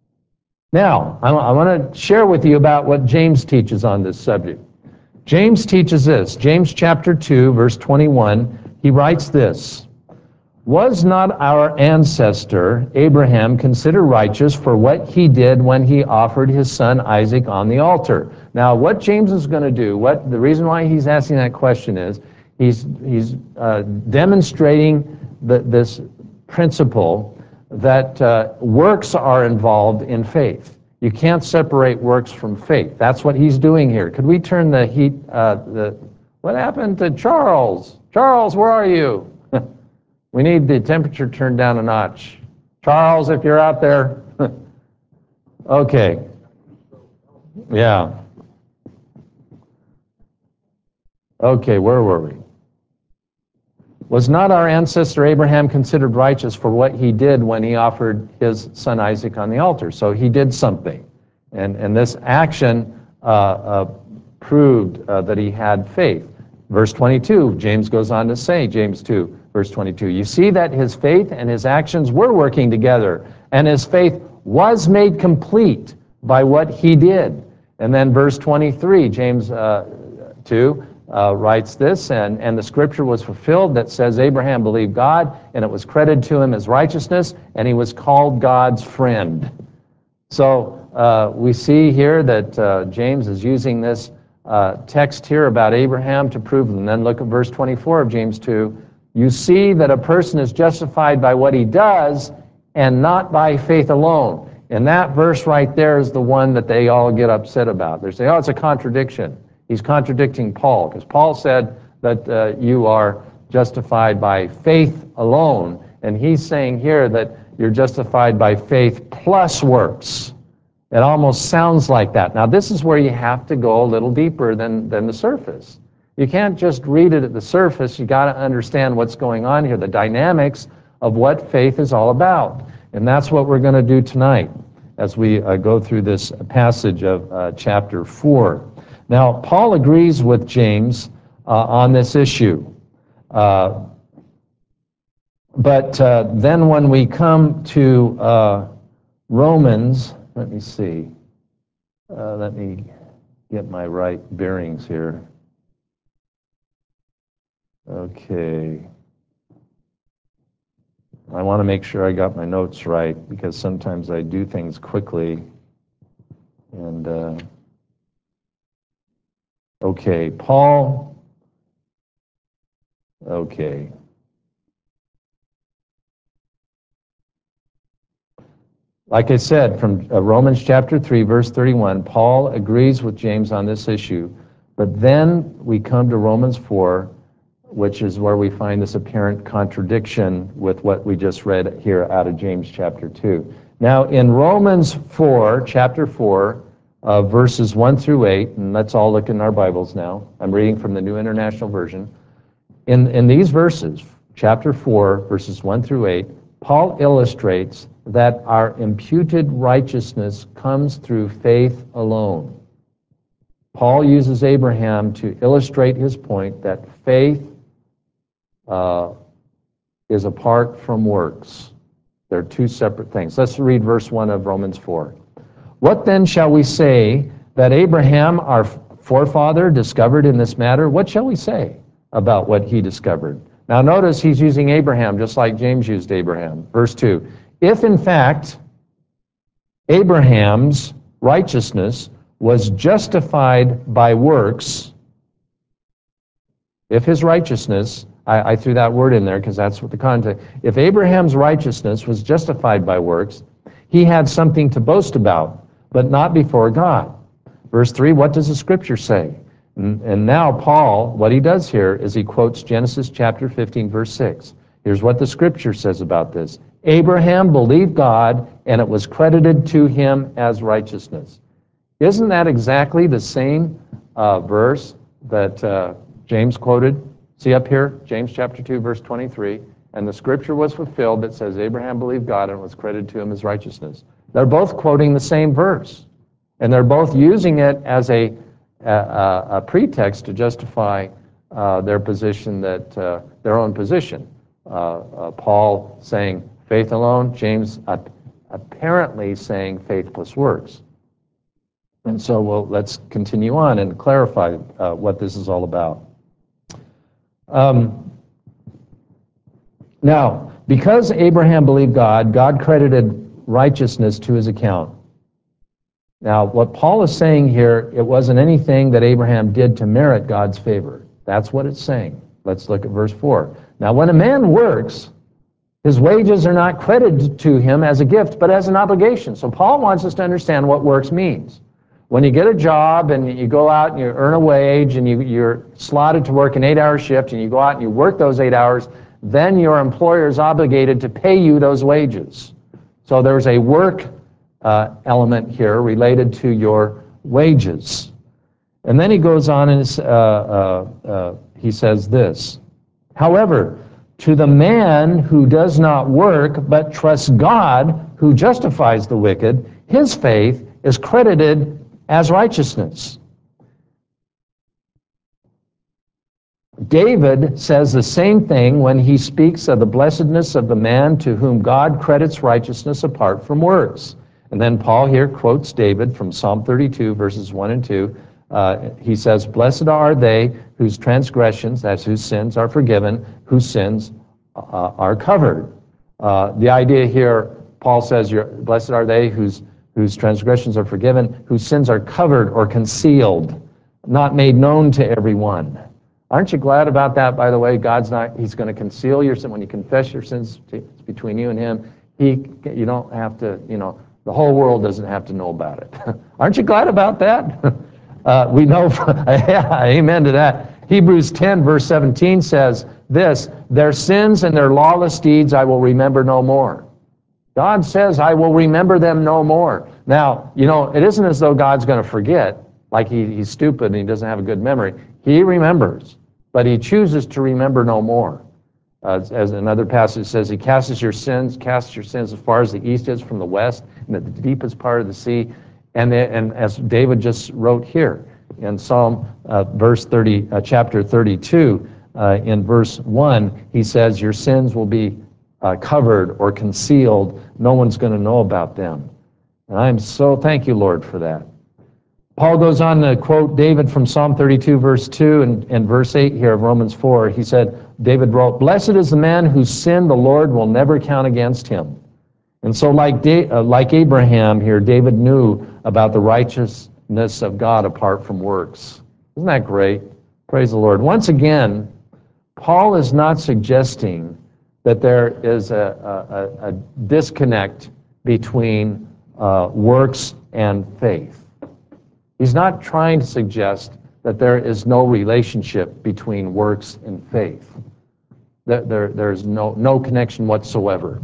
Now, I, I want to share with you about what James teaches on this subject. James teaches this. James chapter two, verse twenty-one, he writes this, was not our ancestor Abraham considered righteous for what he did when he offered his son Isaac on the altar? Now, what James is going to do, what the reason why he's asking that question is, he's, he's uh, demonstrating the, this principle that uh, works are involved in faith. You can't separate works from faith. That's what he's doing here. Could we turn the heat, uh, the, what happened to Charles? Charles, where are you? We need the temperature turned down a notch. Charles, if you're out there. Okay. Yeah. Okay, where were we? Was not our ancestor Abraham considered righteous for what he did when he offered his son Isaac on the altar? So he did something. And, and this action uh, uh, proved uh, that he had faith. Verse twenty-two, James goes on to say, James two, verse twenty-two, you see that his faith and his actions were working together, and his faith was made complete by what he did. And then verse twenty-three, James uh, two, Uh, writes this, and, and the scripture was fulfilled that says Abraham believed God, and it was credited to him as righteousness, and he was called God's friend. So uh, we see here that uh, James is using this uh, text here about Abraham to prove, and then look at verse twenty-four of James two. You see that a person is justified by what he does and not by faith alone. And that verse right there is the one that they all get upset about. They say, oh, it's a contradiction. He's contradicting Paul, because Paul said that uh, you are justified by faith alone, and he's saying here that you're justified by faith plus works. It almost sounds like that. Now, this is where you have to go a little deeper than, than the surface. You can't just read it at the surface. You got to understand what's going on here, the dynamics of what faith is all about. And that's what we're going to do tonight as we uh, go through this passage of uh, chapter four. Now, Paul agrees with James uh, on this issue. Uh, but uh, then when we come to uh, Romans, let me see. Uh, let me get my right bearings here. Okay. I want to make sure I got my notes right, because sometimes I do things quickly. And... Uh, Okay, Paul, okay. Like I said, from uh, Romans chapter three, verse thirty-one, Paul agrees with James on this issue, but then we come to Romans four, which is where we find this apparent contradiction with what we just read here out of James chapter two. Now, in Romans four, chapter four, Uh, verses one through eight, and let's all look in our Bibles now. I'm reading from the New International Version. In, in these verses, chapter four, verses one through eight, Paul illustrates that our imputed righteousness comes through faith alone. Paul uses Abraham to illustrate his point that faith uh, is apart from works. They're two separate things. Let's read verse one of Romans four. What then shall we say that Abraham, our forefather, discovered in this matter? What shall we say about what he discovered? Now notice he's using Abraham just like James used Abraham. Verse two. If in fact Abraham's righteousness was justified by works, if his righteousness, I, I threw that word in there because that's what the context, if Abraham's righteousness was justified by works, he had something to boast about, but not before God. Verse three, what does the scripture say? And, and now Paul, what he does here is he quotes Genesis chapter fifteen, verse six. Here's what the scripture says about this. Abraham believed God, and it was credited to him as righteousness. Isn't that exactly the same uh, verse that uh, James quoted? See up here, James chapter two, verse twenty-three. And the scripture was fulfilled that says Abraham believed God and it was credited to him as righteousness. They're both quoting the same verse. And they're both using it as a, a, a pretext to justify uh, their position, that uh, their own position. Uh, uh, Paul saying faith alone, James uh, apparently saying faith plus works. And so well, let's continue on and clarify uh, what this is all about. Um, now, because Abraham believed God, God credited righteousness to his account. Now, what Paul is saying here, it wasn't anything that Abraham did to merit God's favor. That's what it's saying. Let's look at verse four. Now, when a man works, his wages are not credited to him as a gift, but as an obligation. So Paul wants us to understand what works means. When you get a job and you go out and you earn a wage and you, you're slotted to work an eight-hour shift and you go out and you work those eight hours, then your employer is obligated to pay you those wages. So there's a work uh, element here related to your wages. And then he goes on and uh, uh, uh, he says this, however, to the man who does not work but trusts God who justifies the wicked, his faith is credited as righteousness. David says the same thing when he speaks of the blessedness of the man to whom God credits righteousness apart from works. And then Paul here quotes David from Psalm thirty-two, verses one and two. Uh, he says, blessed are they whose transgressions, that's whose sins, are forgiven, whose sins uh, are covered. Uh, the idea here, Paul says, you're, blessed are they whose whose transgressions are forgiven, whose sins are covered or concealed, not made known to everyone. Aren't you glad about that, by the way? God's not, he's going to conceal your sin. When you confess your sins, it's between you and him. He, you don't have to, you know, the whole world doesn't have to know about it. Aren't you glad about that? uh, we know, yeah, amen to that. Hebrews ten, verse seventeen says this, their sins and their lawless deeds I will remember no more. God says, I will remember them no more. Now, you know, it isn't as though God's going to forget, like he, he's stupid and he doesn't have a good memory. He remembers, but he chooses to remember no more. Uh, as another passage says, he casts your sins, casts your sins as far as the east is from the west, and the deepest part of the sea. And, the, and as David just wrote here in Psalm uh, verse thirty, uh, chapter thirty-two, uh, in verse one, he says, your sins will be Uh, covered or concealed. No one's going to know about them. And I'm so, thank you, Lord, for that. Paul goes on to quote David from Psalm thirty-two, verse two, and, and verse eight here of Romans four. He said, David wrote, blessed is the man whose sin the Lord will never count against him. And so like, da- uh, like Abraham here, David knew about the righteousness of God apart from works. Isn't that great? Praise the Lord. Once again, Paul is not suggesting that there is a, a, a disconnect between uh, works and faith. He's not trying to suggest that there is no relationship between works and faith. There, there, there's no, no connection whatsoever.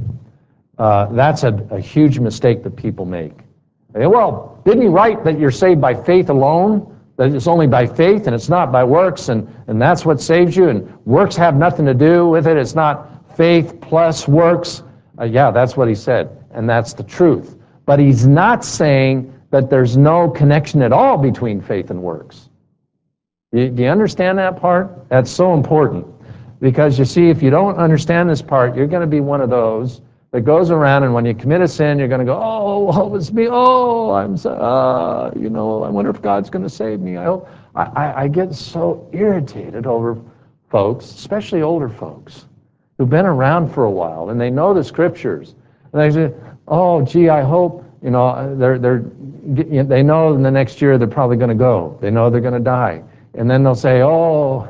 Uh, that's a, a huge mistake that people make. They say, well, didn't he write that you're saved by faith alone? that it's only by faith and it's not by works, and, and that's what saves you, and works have nothing to do with it. It's not faith plus works. Uh, yeah, that's what he said, and that's the truth. But he's not saying that there's no connection at all between faith and works. Do you understand that part? That's so important. Because you see, if you don't understand this part, you're going to be one of those that goes around, and when you commit a sin, you're going to go, oh, woe is me, oh, I'm so, uh, you know, I wonder if God's going to save me. I hope. I, I, I get so irritated over folks, especially older folks, who've been around for a while, and they know the scriptures. And they say, oh, gee, I hope, you know, they're, they're, they know in the next year they're probably going to go. They know they're going to die. And then they'll say, oh,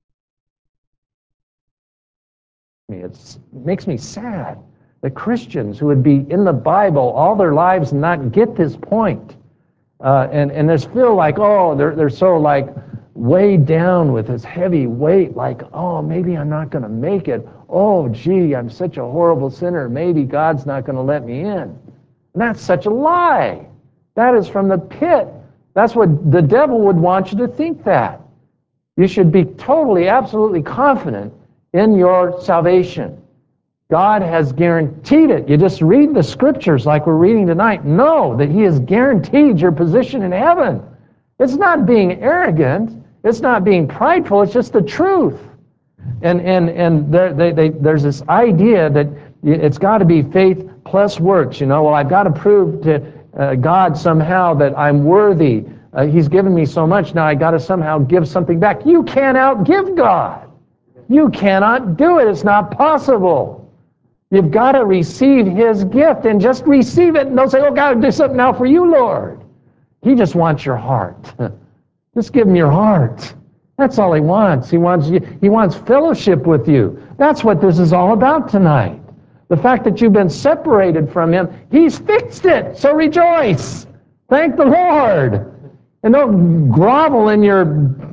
it's, it makes me sad that Christians who would be in the Bible all their lives and not get this point. Uh, and, and they feel like, oh, they're, they're so like weighed down with this heavy weight, like, oh, maybe I'm not going to make it. Oh, gee, I'm such a horrible sinner. Maybe God's not going to let me in. And that's such a lie. That is from the pit. That's what the devil would want you to think that. You should be totally, absolutely confident in your salvation. God has guaranteed it. You just read the scriptures like we're reading tonight. Know that he has guaranteed your position in heaven. It's not being arrogant. It's not being prideful. It's just the truth. And and and there, they, they, there's this idea that it's got to be faith plus works. You know, well, I've got to prove to uh, God somehow that I'm worthy. Uh, he's given me so much, now I got to somehow give something back. You can't outgive God. You cannot do it. It's not possible. You've got to receive his gift and just receive it. And don't say, oh, God, do something now for you, Lord. He just wants your heart. Just give him your heart. That's all he wants. He wants you, he wants fellowship with you. That's what this is all about tonight. The fact that you've been separated from him, he's fixed it. So rejoice. Thank the Lord. And don't grovel in your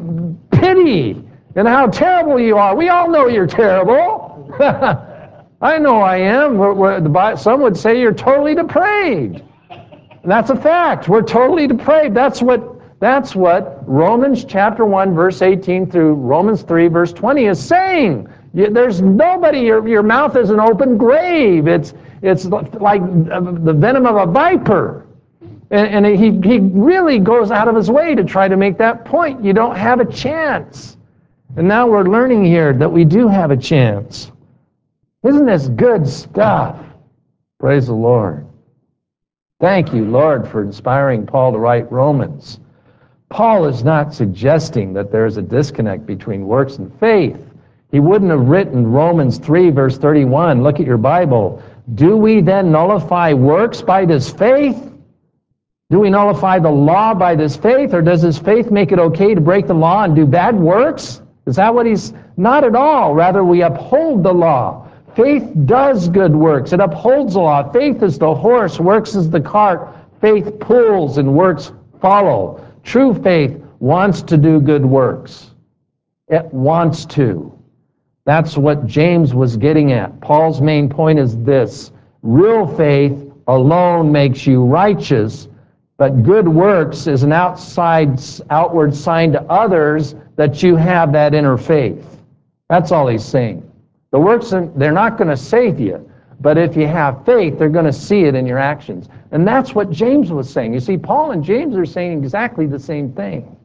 pity and how terrible you are. We all know you're terrible. I know I am. We're, we're, the, some would say you're totally depraved. And that's a fact. We're totally depraved. That's what, that's what Romans chapter one, verse eighteen through Romans three, verse twenty is saying. You, there's nobody, your, your mouth is an open grave. It's, it's like the venom of a viper. And, and he, he really goes out of his way to try to make that point. You don't have a chance. And now we're learning here that we do have a chance. Isn't this good stuff? Praise the Lord. Thank you, Lord, for inspiring Paul to write Romans. Paul is not suggesting that there is a disconnect between works and faith. He wouldn't have written Romans three, verse thirty-one. Look at your Bible. Do we then nullify works by this faith? Do we nullify the law by this faith, or does this faith make it okay to break the law and do bad works? Is that what he's... Not at all. Rather, we uphold the law. Faith does good works. It upholds the law. Faith is the horse, works is the cart. Faith pulls and works follow. True faith wants to do good works. It wants to. That's what James was getting at. Paul's main point is this: real faith alone makes you righteous, but good works is an outside, outward sign to others that you have that inner faith. That's all he's saying. The works, they're not going to save you, but if you have faith, they're going to see it in your actions. And that's what James was saying. You see, Paul and James are saying exactly the same thing.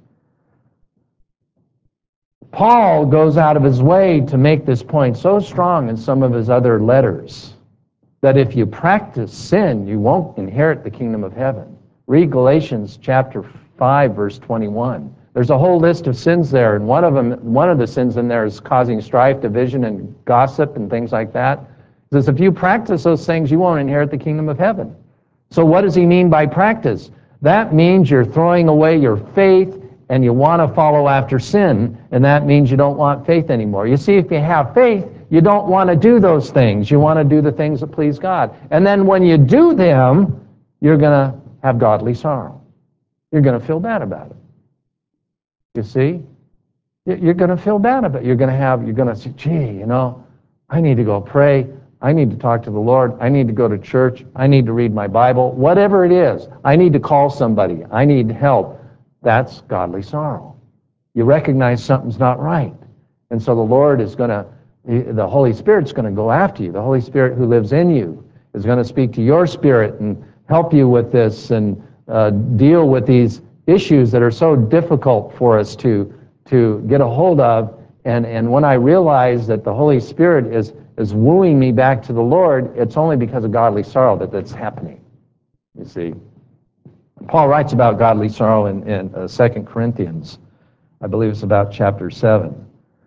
Paul goes out of his way to make this point so strong in some of his other letters that if you practice sin, you won't inherit the kingdom of heaven. Read Galatians chapter five, verse twenty-one. There's a whole list of sins there, and one of them, one of the sins in there is causing strife, division, and gossip, and things like that. It says if you practice those things, you won't inherit the kingdom of heaven. So what does he mean by practice? That means you're throwing away your faith, and you want to follow after sin, and that means you don't want faith anymore. You see, if you have faith, you don't want to do those things. You want to do the things that please God. And then when you do them, you're going to have godly sorrow. You're going to feel bad about it. You see? You're going to feel bad about it. You're going to have, you're going to say, gee, you know, I need to go pray. I need to talk to the Lord. I need to go to church. I need to read my Bible. Whatever it is, I need to call somebody. I need help. That's godly sorrow. You recognize something's not right. And so the Lord is going to, the Holy Spirit's going to go after you. The Holy Spirit who lives in you is going to speak to your spirit and help you with this and uh, deal with these issues that are so difficult for us to, to get a hold of. And, and when I realize that the Holy Spirit is, is wooing me back to the Lord, it's only because of godly sorrow that that's happening. You see, Paul writes about godly sorrow in, in uh, Second Corinthians. I believe it's about chapter seven.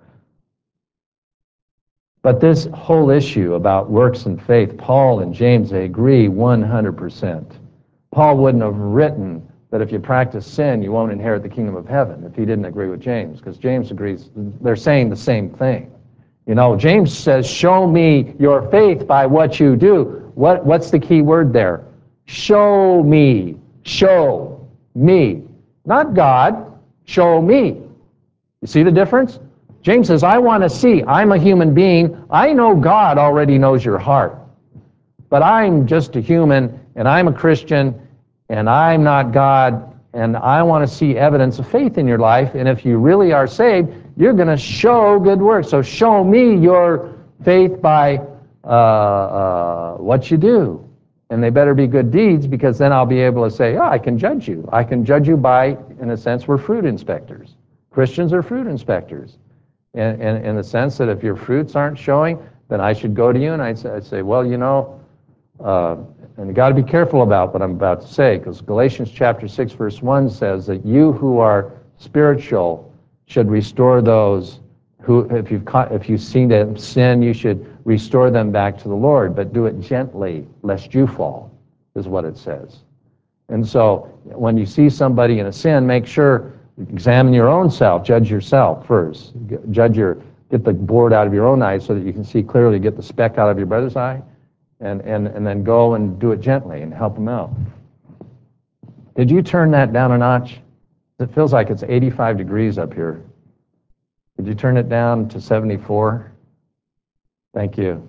But this whole issue about works and faith, Paul and James, they agree one hundred percent. Paul wouldn't have written that if you practice sin, you won't inherit the kingdom of heaven if he didn't agree with James, because James agrees. They're saying the same thing. You know, James says, show me your faith by what you do. What, what's the key word there? Show me. Show me. Not God. Show me. You see the difference? James says, I want to see. I'm a human being. I know God already knows your heart. But I'm just a human, and I'm a Christian, and I'm not God, and I want to see evidence of faith in your life. And if you really are saved, you're going to show good works. So show me your faith by uh, uh, what you do. And they better be good deeds, because then I'll be able to say, oh, I can judge you. I can judge you by, in a sense, we're fruit inspectors. Christians are fruit inspectors. In, in, in the sense that if your fruits aren't showing, then I should go to you and I'd say, I'd say well, you know, uh, and you got to be careful about what I'm about to say, because Galatians chapter six, verse one says that you who are spiritual should restore those who, if you've caught, if you've seen them sin, you should restore them back to the Lord, but do it gently, lest you fall, is what it says. And so when you see somebody in a sin, make sure, examine your own self, judge yourself first. Judge your, get the board out of your own eye so that you can see clearly, get the speck out of your brother's eye, and, and, and then go and do it gently and help him out. Did you turn that down a notch? It feels like it's eighty-five degrees up here. Did you turn it down to seventy-four? Thank you.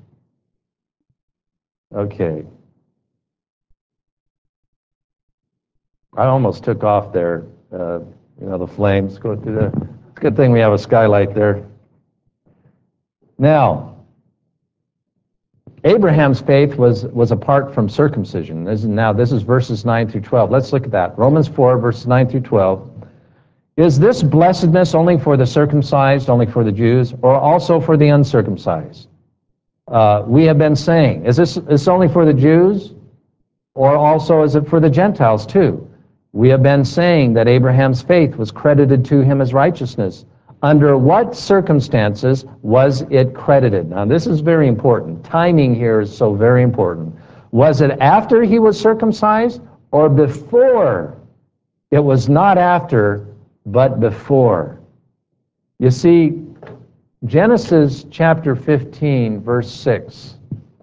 Okay. I almost took off there. Uh, you know, the flames go through the... It's a good thing we have a skylight there. Now, Abraham's faith was, was apart from circumcision. This is, now, this is verses nine through twelve. Let's look at that. Romans four, verses nine through twelve. Is this blessedness only for the circumcised, only for the Jews, or also for the uncircumcised? Uh, we have been saying, is this, is this only for the Jews, or also is it for the Gentiles too? We have been saying that Abraham's faith was credited to him as righteousness. Under what circumstances was it credited? Now, this is very important. Timing here is so very important. Was it after he was circumcised or before? It was not after, but before. You see, Genesis chapter fifteen, verse six.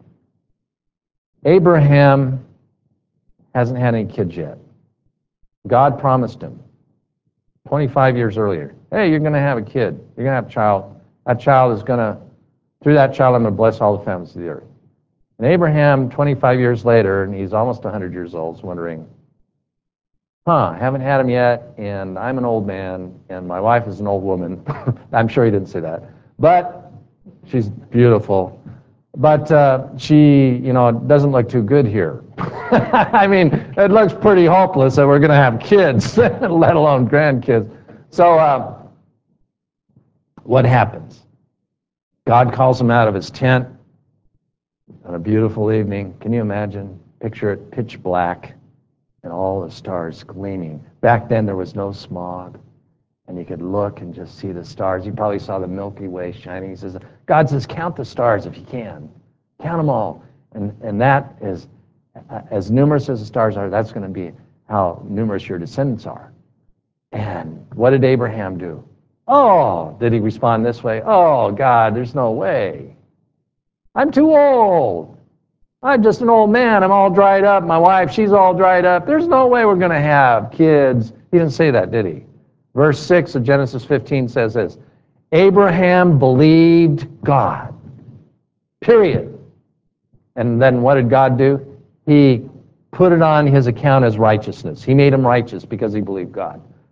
Abraham hasn't had any kids yet. God promised him twenty-five years earlier, hey, you're going to have a kid. You're going to have a child. That child is going to, through that child, I'm going to bless all the families of the earth. And Abraham, twenty-five years later, and he's almost one hundred years old, is wondering, huh, haven't had him yet, and I'm an old man, and my wife is an old woman. I'm sure he didn't say that. But she's beautiful. But uh, she, you know, doesn't look too good here. I mean, it looks pretty hopeless that we're going to have kids, let alone grandkids. So uh, what happens? God calls him out of his tent on a beautiful evening. Can you imagine? Picture it, pitch black, and all the stars gleaming. Back then, there was no smog, and you could look and just see the stars. You probably saw the Milky Way shining. He says, God says, count the stars if you can. Count them all. And, and that is, as numerous as the stars are, that's going to be how numerous your descendants are. And what did Abraham do? Oh, did he respond this way? Oh, God, there's no way. I'm too old. I'm just an old man. I'm all dried up. My wife, she's all dried up. There's no way we're going to have kids. He didn't say that, did he? Verse six of Genesis fifteen says this, Abraham believed God, period. And then what did God do? He put it on his account as righteousness. He made him righteous because he believed God.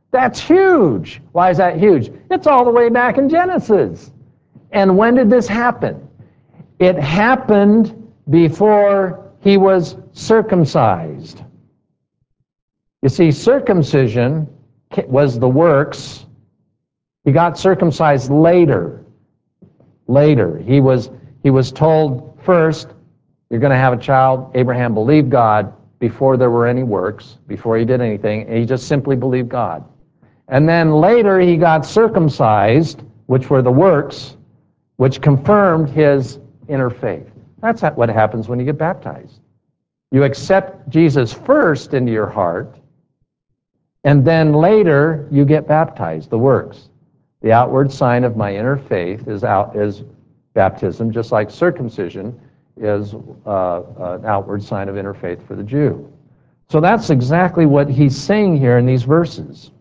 That's huge. Why is that huge? It's all the way back in Genesis. And when did this happen? It happened before he was circumcised. You see, circumcision was the works. He got circumcised later. Later. He was, he was told first, you're going to have a child. Abraham believed God before there were any works, before he did anything, and he just simply believed God. And then later he got circumcised, which were the works, which confirmed his inner faith. That's what happens when you get baptized. You accept Jesus first into your heart, and then later you get baptized, the works. The outward sign of my inner faith is out is baptism, just like circumcision is uh, an outward sign of inner faith for the Jew. So that's exactly what he's saying here in these verses.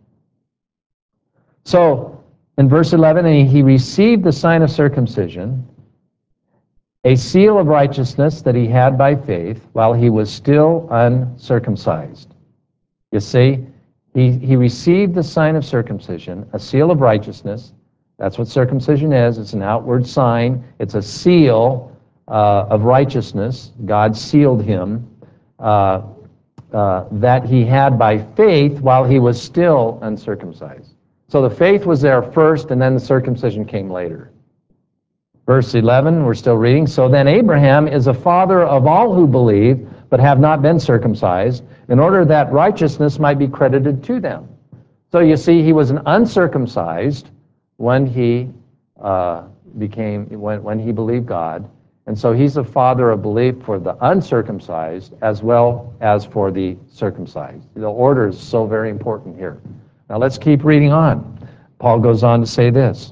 So in verse eleven, he received the sign of circumcision, a seal of righteousness that he had by faith while he was still uncircumcised. You see, he, he received the sign of circumcision, a seal of righteousness. That's what circumcision is. It's an outward sign. It's a seal uh, of righteousness. God sealed him uh, uh, that he had by faith while he was still uncircumcised. So the faith was there first, and then the circumcision came later. Verse eleven, we're still reading. So then Abraham is a father of all who believe, but have not been circumcised, in order that righteousness might be credited to them. So you see, he was an uncircumcised when he uh, became, when, when he believed God. And so he's a father of belief for the uncircumcised as well as for the circumcised. The order is so very important here. Now let's keep reading on. Paul goes on to say this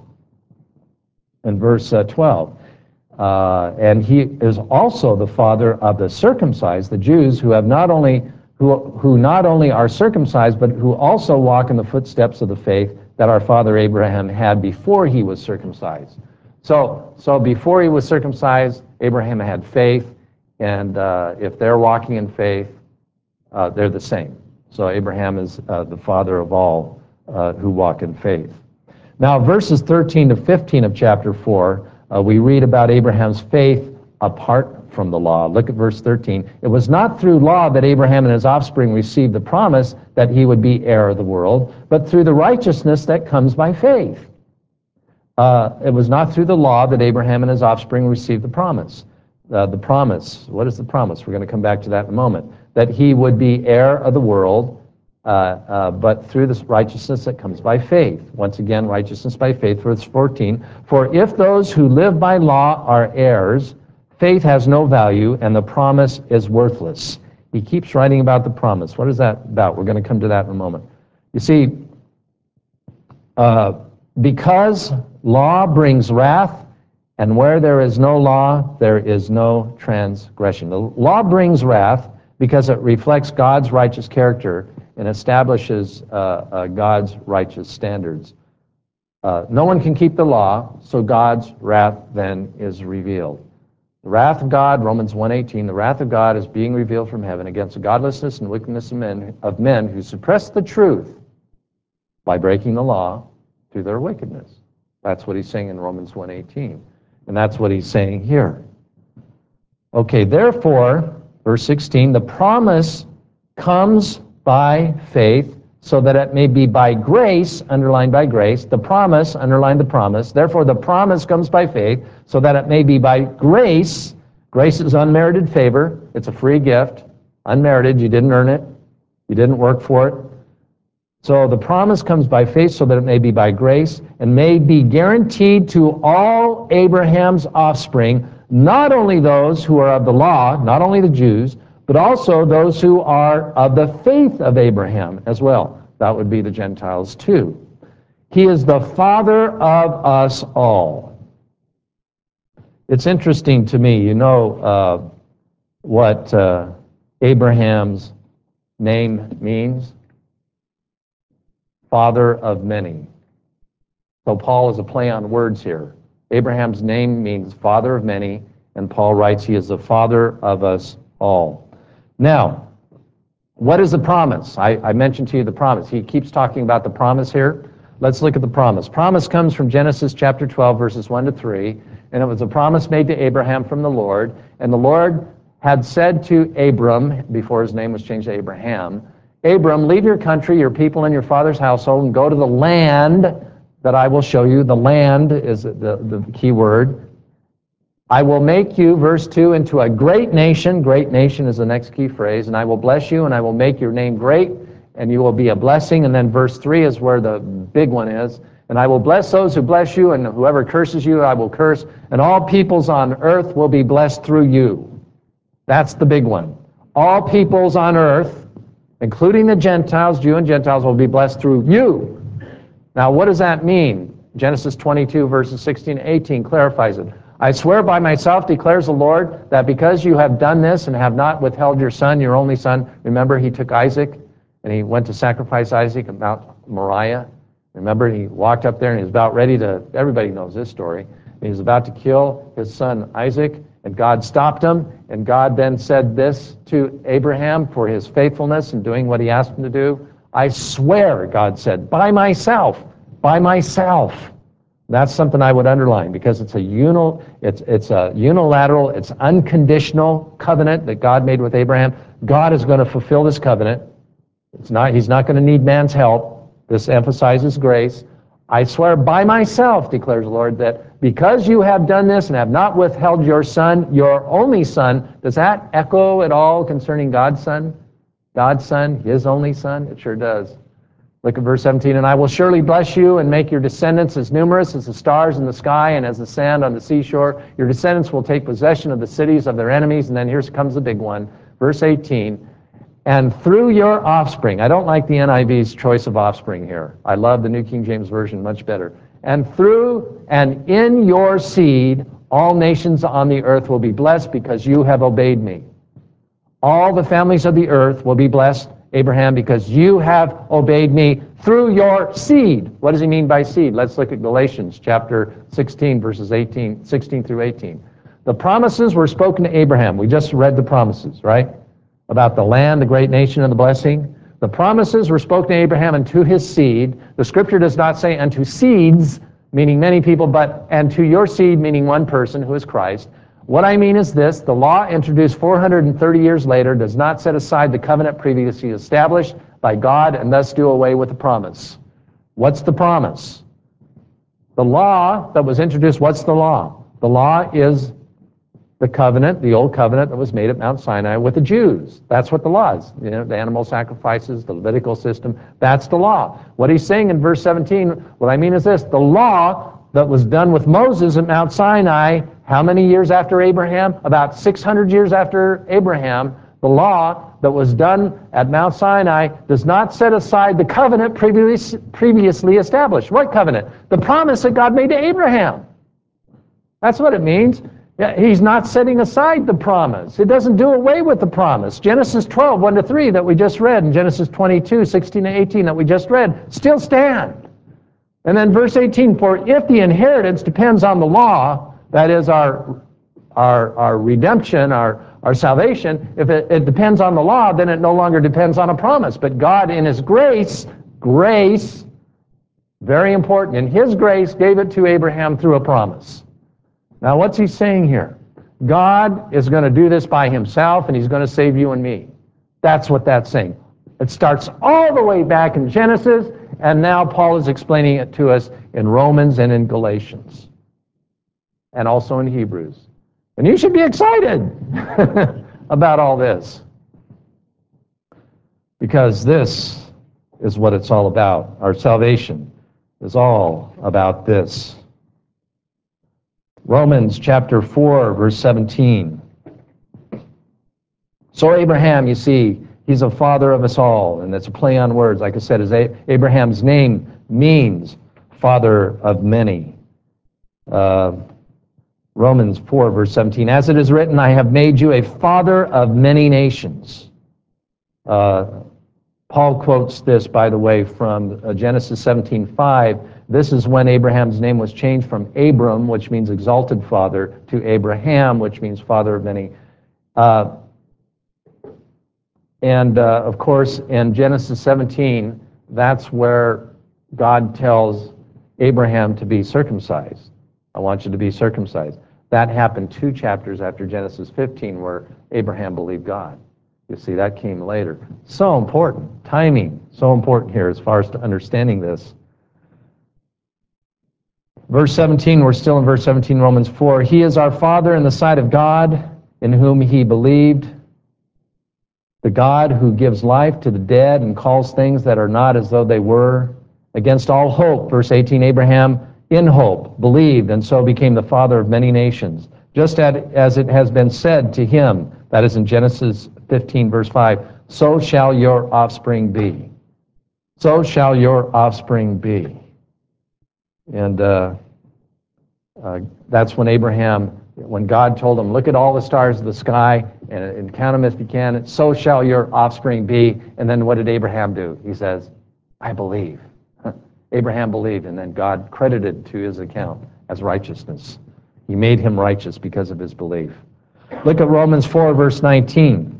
in verse uh, twelve. Uh, and he is also the father of the circumcised, the Jews, who have not only who who not only are circumcised, but who also walk in the footsteps of the faith that our father Abraham had before he was circumcised. So, so before he was circumcised, Abraham had faith, and uh, if they're walking in faith, uh, they're the same. So Abraham is uh, the father of all uh, who walk in faith. Now, verses thirteen to fifteen of chapter four, uh, we read about Abraham's faith apart from the law. Look at verse thirteen. It was not through law that Abraham and his offspring received the promise that he would be heir of the world, but through the righteousness that comes by faith. Uh, it was not through the law that Abraham and his offspring received the promise. Uh, the promise, what is the promise? We're going to come back to that in a moment. That he would be heir of the world, uh, uh, but through this righteousness that comes by faith. Once again, righteousness by faith, verse fourteen. For if those who live by law are heirs, faith has no value, and the promise is worthless. He keeps writing about the promise. What is that about? We're going to come to that in a moment. You see, uh, because law brings wrath, and where there is no law, there is no transgression. The law brings wrath because it reflects God's righteous character and establishes uh, uh, God's righteous standards. Uh, no one can keep the law, so God's wrath then is revealed. The wrath of God, Romans one eighteen, the wrath of God is being revealed from heaven against the godlessness and wickedness of men, of men who suppress the truth by breaking the law through their wickedness. That's what he's saying in Romans one eighteen. And that's what he's saying here. Okay, therefore, verse sixteen, the promise comes by faith, so that it may be by grace, underlined by grace, the promise, underlined the promise. Therefore, the promise comes by faith, so that it may be by grace. Grace is unmerited favor. It's a free gift. Unmerited, you didn't earn it. You didn't work for it. So the promise comes by faith, so that it may be by grace, and may be guaranteed to all Abraham's offspring, not only those who are of the law, not only the Jews, but also those who are of the faith of Abraham as well. That would be the Gentiles too. He is the father of us all. It's interesting to me, you know uh, what uh, Abraham's name means? Father of many. So Paul is a play on words here. Abraham's name means father of many, and Paul writes he is the father of us all. Now, What is the promise? I, I mentioned to you the promise. He keeps talking about the promise here. Let's look at the promise. Promise comes from Genesis chapter twelve, verses one to three, and it was a promise made to Abraham from the Lord. And the Lord had said to Abram, before his name was changed to Abraham, Abram, leave your country, your people, and your father's household, and go to the land that I will show you. The land is the, the key word. I will make you, verse two, into a great nation. Great nation is the next key phrase. And I will bless you, and I will make your name great, and you will be a blessing. And then verse three is where the big one is. And I will bless those who bless you, and whoever curses you, I will curse. And all peoples on earth will be blessed through you. That's the big one. All peoples on earth, including the Gentiles, Jew and Gentiles, will be blessed through you. Now, what does that mean? Genesis twenty-two, verses sixteen to eighteen clarifies it. I swear by myself, declares the Lord, that because you have done this and have not withheld your son, your only son, remember he took Isaac and he went to sacrifice Isaac at Mount Moriah. Remember, he walked up there and he was about ready to, everybody knows this story, he was about to kill his son Isaac, and God stopped him, and God then said this to Abraham for his faithfulness in doing what he asked him to do. I swear, God said, by myself, by myself. That's something I would underline, because it's a uni, it's, it's a unilateral, it's unconditional covenant that God made with Abraham. God is going to fulfill this covenant. It's not, he's not going to need man's help. This emphasizes grace. I swear by myself, declares the Lord, that because you have done this and have not withheld your son, your only son, does that echo at all concerning God's son? God's son, his only son? It sure does. Look at verse seventeen. And I will surely bless you and make your descendants as numerous as the stars in the sky and as the sand on the seashore. Your descendants will take possession of the cities of their enemies. And then here comes the big one. Verse eighteen. And through your offspring, I don't like the N I V's choice of offspring here. I love the New King James Version much better. And through and in your seed, all nations on the earth will be blessed because you have obeyed me. All the families of the earth will be blessed, Abraham, because you have obeyed me through your seed. What does he mean by seed? Let's look at Galatians chapter sixteen, verses eighteen, sixteen through eighteen. The promises were spoken to Abraham. We just read the promises, right? About the land, the great nation, and the blessing. The promises were spoken to Abraham and to his seed. The scripture does not say unto seeds, meaning many people, but and to your seed, meaning one person, who is Christ. What I mean is this: the law introduced four hundred thirty years later does not set aside the covenant previously established by God and thus do away with the promise. What's the promise? The law that was introduced, what's the law? The law is the covenant, the old covenant that was made at Mount Sinai with the Jews. That's what the law is. You know, the animal sacrifices, the Levitical system, that's the law. What he's saying in verse seventeen, what I mean is this: the law that was done with Moses at Mount Sinai, how many years after Abraham? About six hundred years after Abraham. The law that was done at Mount Sinai does not set aside the covenant previous, previously established. What covenant? The promise that God made to Abraham. That's what it means. Yeah, he's not setting aside the promise. It doesn't do away with the promise. Genesis twelve, one to three that we just read, and Genesis twenty-two, sixteen to eighteen that we just read, still stand. And then verse eighteen, for if the inheritance depends on the law, that is our, our, our redemption, our, our salvation, if it, it depends on the law, then it no longer depends on a promise. But God in his grace, grace, very important, in his grace gave it to Abraham through a promise. Now, what's he saying here? God is going to do this by himself, and he's going to save you and me. That's what that's saying. It starts all the way back in Genesis, and now Paul is explaining it to us in Romans and in Galatians, and also in Hebrews. And you should be excited about all this, because this is what it's all about. Our salvation is all about this. Romans chapter four, verse seventeen. So Abraham, you see, he's a father of us all, and it's a play on words. Like I said, is Abraham's name means father of many. Uh, Romans four, verse seventeen. As it is written, I have made you a father of many nations. Uh, Paul quotes this, by the way, from uh, Genesis seventeen five. This is when Abraham's name was changed from Abram, which means exalted father, to Abraham, which means father of many. Uh, And uh, of course, in Genesis seventeen, that's where God tells Abraham to be circumcised. I want you to be circumcised. That happened two chapters after Genesis fifteen, where Abraham believed God. You see, that came later. So important. Timing, so important here as far as to understanding this. Verse seventeen, we're still in verse seventeen, Romans four. He is our Father in the sight of God, in whom he believed, the God who gives life to the dead and calls things that are not as though they were. Against all hope, verse eighteen, Abraham in hope believed and so became the father of many nations. Just as it has been said to him, that is in Genesis fifteen, verse five, so shall your offspring be. So shall your offspring be. And uh, uh, that's when Abraham, when God told him, look at all the stars of the sky and, and count them if you can, so shall your offspring be. And then what did Abraham do? He says, I believe. Abraham believed, and then God credited to his account as righteousness. He made him righteous because of his belief. Look at Romans four, verse nineteen.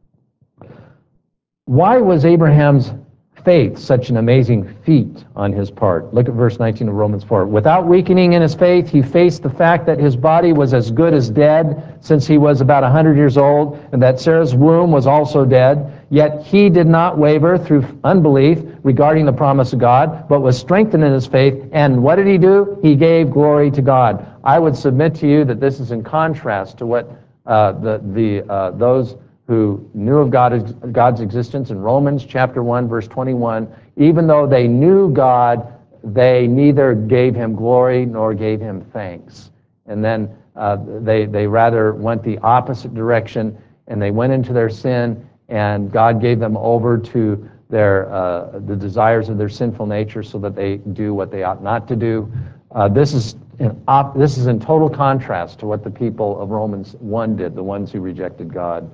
Why was Abraham's faith such an amazing feat on his part? Look at verse nineteen of Romans four. Without weakening in his faith, he faced the fact that his body was as good as dead since he was about one hundred years old, and that Sarah's womb was also dead. Yet he did not waver through unbelief regarding the promise of God, but was strengthened in his faith. And what did he do? He gave glory to God. I would submit to you that this is in contrast to what uh, the, the, uh, those who knew of God, God's existence in Romans chapter one, verse twenty-one. Even though they knew God, they neither gave him glory nor gave him thanks. And then uh, they, they rather went the opposite direction, and they went into their sin, and God gave them over to their uh, the desires of their sinful nature so that they do what they ought not to do. Uh, this is in op- this is in total contrast to what the people of Romans one did, the ones who rejected God.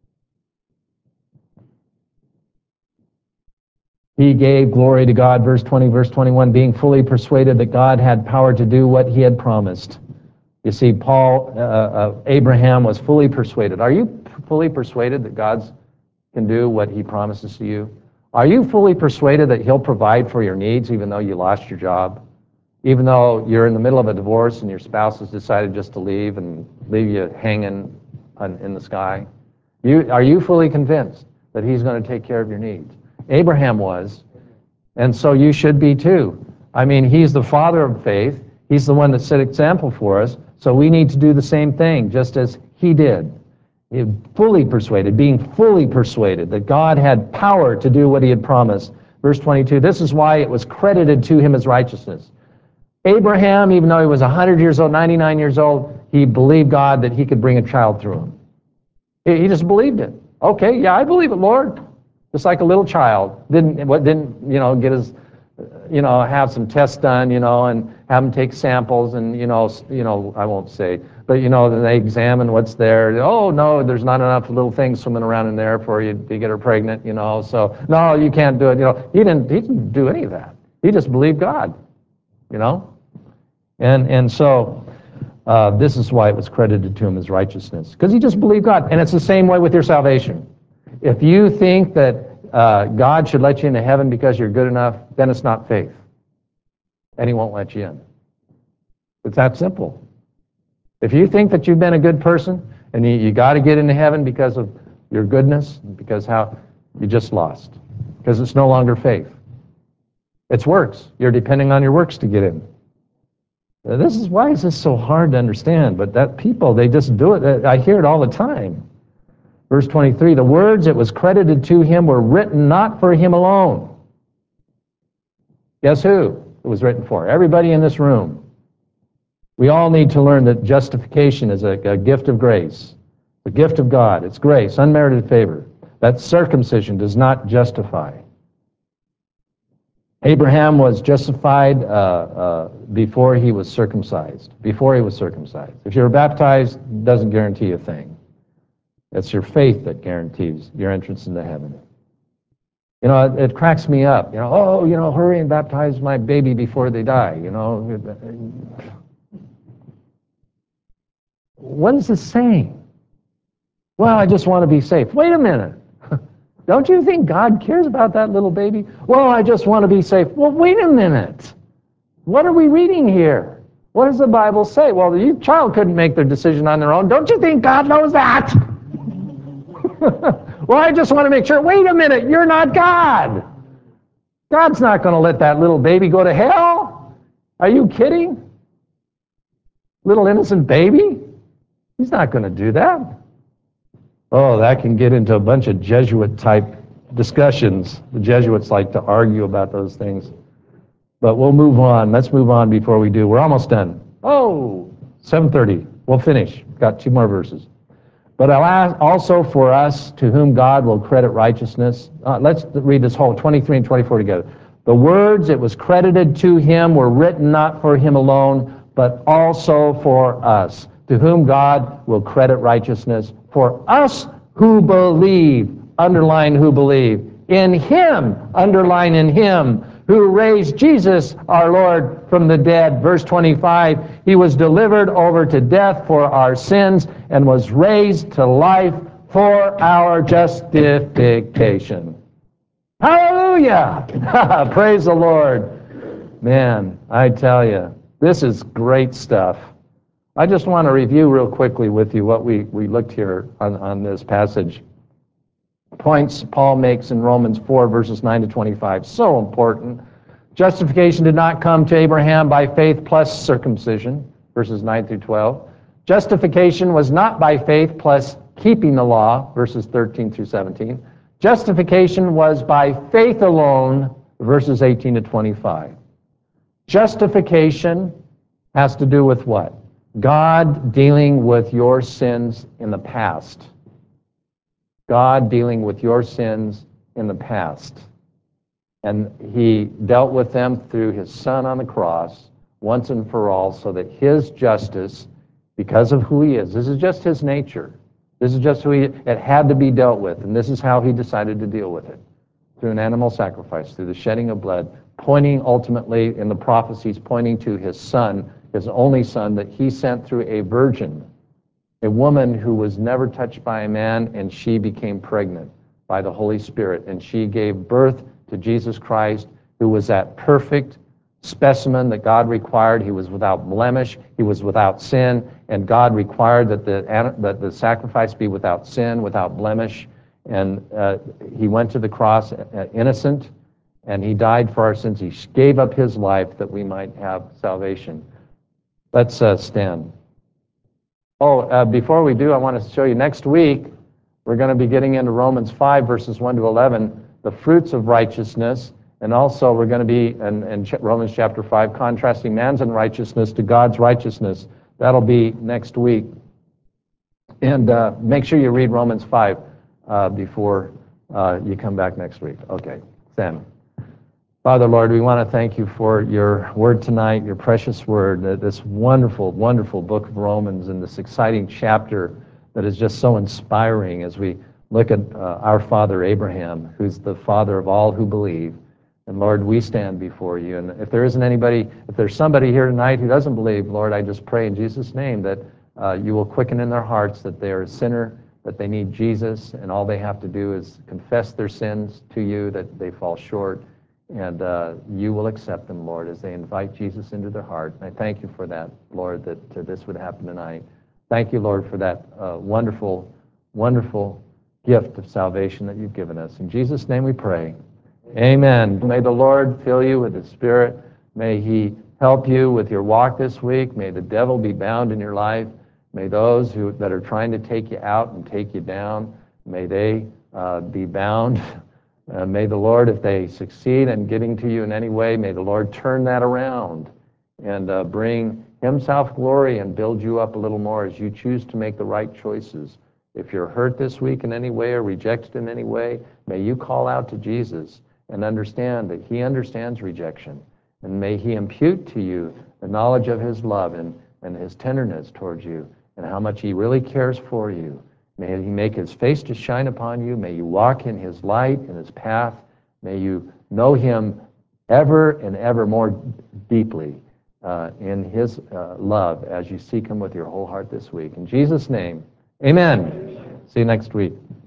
He gave glory to God, verse twenty, verse twenty-one, being fully persuaded that God had power to do what he had promised. You see, Paul, uh, uh, Abraham was fully persuaded. Are you fully persuaded that God can do what he promises to you? Are you fully persuaded that he'll provide for your needs even though you lost your job? Even though you're in the middle of a divorce and your spouse has decided just to leave and leave you hanging on, in the sky? You, are you fully convinced that he's going to take care of your needs? Abraham was, and so you should be too. I mean, he's the father of faith. He's the one that set example for us, so we need to do the same thing, just as he did. He fully persuaded, being fully persuaded that God had power to do what he had promised. Verse twenty-two, this is why it was credited to him as righteousness. Abraham, even though he was one hundred years old, ninety-nine years old, he believed God that he could bring a child through him. He, he just believed it. Okay, yeah, I believe it, Lord. Just like a little child didn't what didn't you know get his you know have some tests done you know and have them take samples and you know you know I won't say, but you know then they examine what's there. Oh no, there's not enough little things swimming around in there for you to get her pregnant. You know, so no, you can't do it. You know, he didn't he didn't do any of that. He just believed God. You know, and and so uh, this is why it was credited to him as righteousness, because he just believed God. And it's the same way with your salvation. If you think that uh, God should let you into heaven because you're good enough, then it's not faith. And he won't let you in. It's that simple. If you think that you've been a good person and you, you got to get into heaven because of your goodness, because how you just lost, because it's no longer faith. It's works. You're depending on your works to get in. Now, this is why is this so hard to understand, but that people, they just do it. I hear it all the time. Verse twenty-three, the words that was credited to him were written not for him alone. Guess who it was written for? Everybody in this room. We all need to learn that justification is a, a gift of grace, a gift of God. It's grace, unmerited favor. That circumcision does not justify. Abraham was justified uh, uh, before he was circumcised. Before he was circumcised. If you're baptized, it doesn't guarantee a thing. It's your faith that guarantees your entrance into heaven. You know, it, it cracks me up. You know, oh, you know, hurry and baptize my baby before they die. You know, what is this saying? Well, I just want to be safe. Wait a minute. Don't you think God cares about that little baby? Well, I just want to be safe. Well, wait a minute. What are we reading here? What does the Bible say? Well, the child couldn't make their decision on their own. Don't you think God knows that? Well, I just want to make sure. Wait a minute. You're not God. God's not going to let that little baby go to hell. Are you kidding? Little innocent baby? He's not going to do that. Oh, that can get into a bunch of Jesuit-type discussions. The Jesuits like to argue about those things. But we'll move on. Let's move on before we do. We're almost done. Oh, seven thirty. We'll finish. Got two more verses. But also for us, to whom God will credit righteousness. Uh, let's read this whole twenty-three and twenty-four together. The words it was credited to him were written not for him alone, but also for us, to whom God will credit righteousness. For us who believe, underline who believe, in him, underline in him, who raised Jesus, our Lord, from the dead. Verse twenty-five, he was delivered over to death for our sins and was raised to life for our justification. Hallelujah! Praise the Lord. Man, I tell you, this is great stuff. I just want to review real quickly with you what we, we looked here on, on this passage. Points Paul makes in Romans four, verses nine to twenty-five. So important. Justification did not come to Abraham by faith plus circumcision, verses nine through twelve. Justification was not by faith plus keeping the law, verses thirteen through seventeen. Justification was by faith alone, verses eighteen to twenty-five. Justification has to do with what? God dealing with your sins in the past. God dealing with your sins in the past. And he dealt with them through his Son on the cross once and for all, so that his justice, because of who he is, this is just his nature. This is just who he, it had to be dealt with, and this is how he decided to deal with it. Through an animal sacrifice, through the shedding of blood, pointing ultimately in the prophecies, pointing to his Son, his only Son, that he sent through a virgin, a woman who was never touched by a man, and she became pregnant by the Holy Spirit, and she gave birth to Jesus Christ, who was that perfect specimen that God required. He was without blemish, he was without sin, and God required that the, that the sacrifice be without sin, without blemish, and uh, he went to the cross uh, innocent, and he died for our sins. He gave up his life that we might have salvation. Let's uh, stand. Oh, uh, before we do, I want to show you next week, we're going to be getting into Romans five, verses one to eleven, the fruits of righteousness, and also we're going to be in, in Romans chapter five, contrasting man's unrighteousness to God's righteousness. That'll be next week. And uh, make sure you read Romans five uh, before uh, you come back next week. Okay, Sam. Father, Lord, we want to thank you for your word tonight, your precious word, this wonderful, wonderful book of Romans, and this exciting chapter that is just so inspiring as we look at uh, our father Abraham, who's the father of all who believe. And Lord, we stand before you. And if there isn't anybody, if there's somebody here tonight who doesn't believe, Lord, I just pray in Jesus' name that uh, you will quicken in their hearts that they are a sinner, that they need Jesus, and all they have to do is confess their sins to you, that they fall short. And uh, you will accept them, Lord, as they invite Jesus into their heart. And I thank you for that, Lord, that uh, this would happen tonight. Thank you, Lord, for that uh, wonderful, wonderful gift of salvation that you've given us. In Jesus' name we pray. Amen. May the Lord fill you with his Spirit. May he help you with your walk this week. May the devil be bound in your life. May those who that are trying to take you out and take you down, may they uh, be bound. Uh, may the Lord, if they succeed in getting to you in any way, may the Lord turn that around and uh, bring himself glory and build you up a little more as you choose to make the right choices. If you're hurt this week in any way or rejected in any way, may you call out to Jesus and understand that he understands rejection. And may he impute to you the knowledge of his love and, and his tenderness towards you and how much he really cares for you. May he make his face to shine upon you. May you walk in his light, in his path. May you know him ever and ever more deeply uh, in his uh, love as you seek him with your whole heart this week. In Jesus' name, amen. See you next week.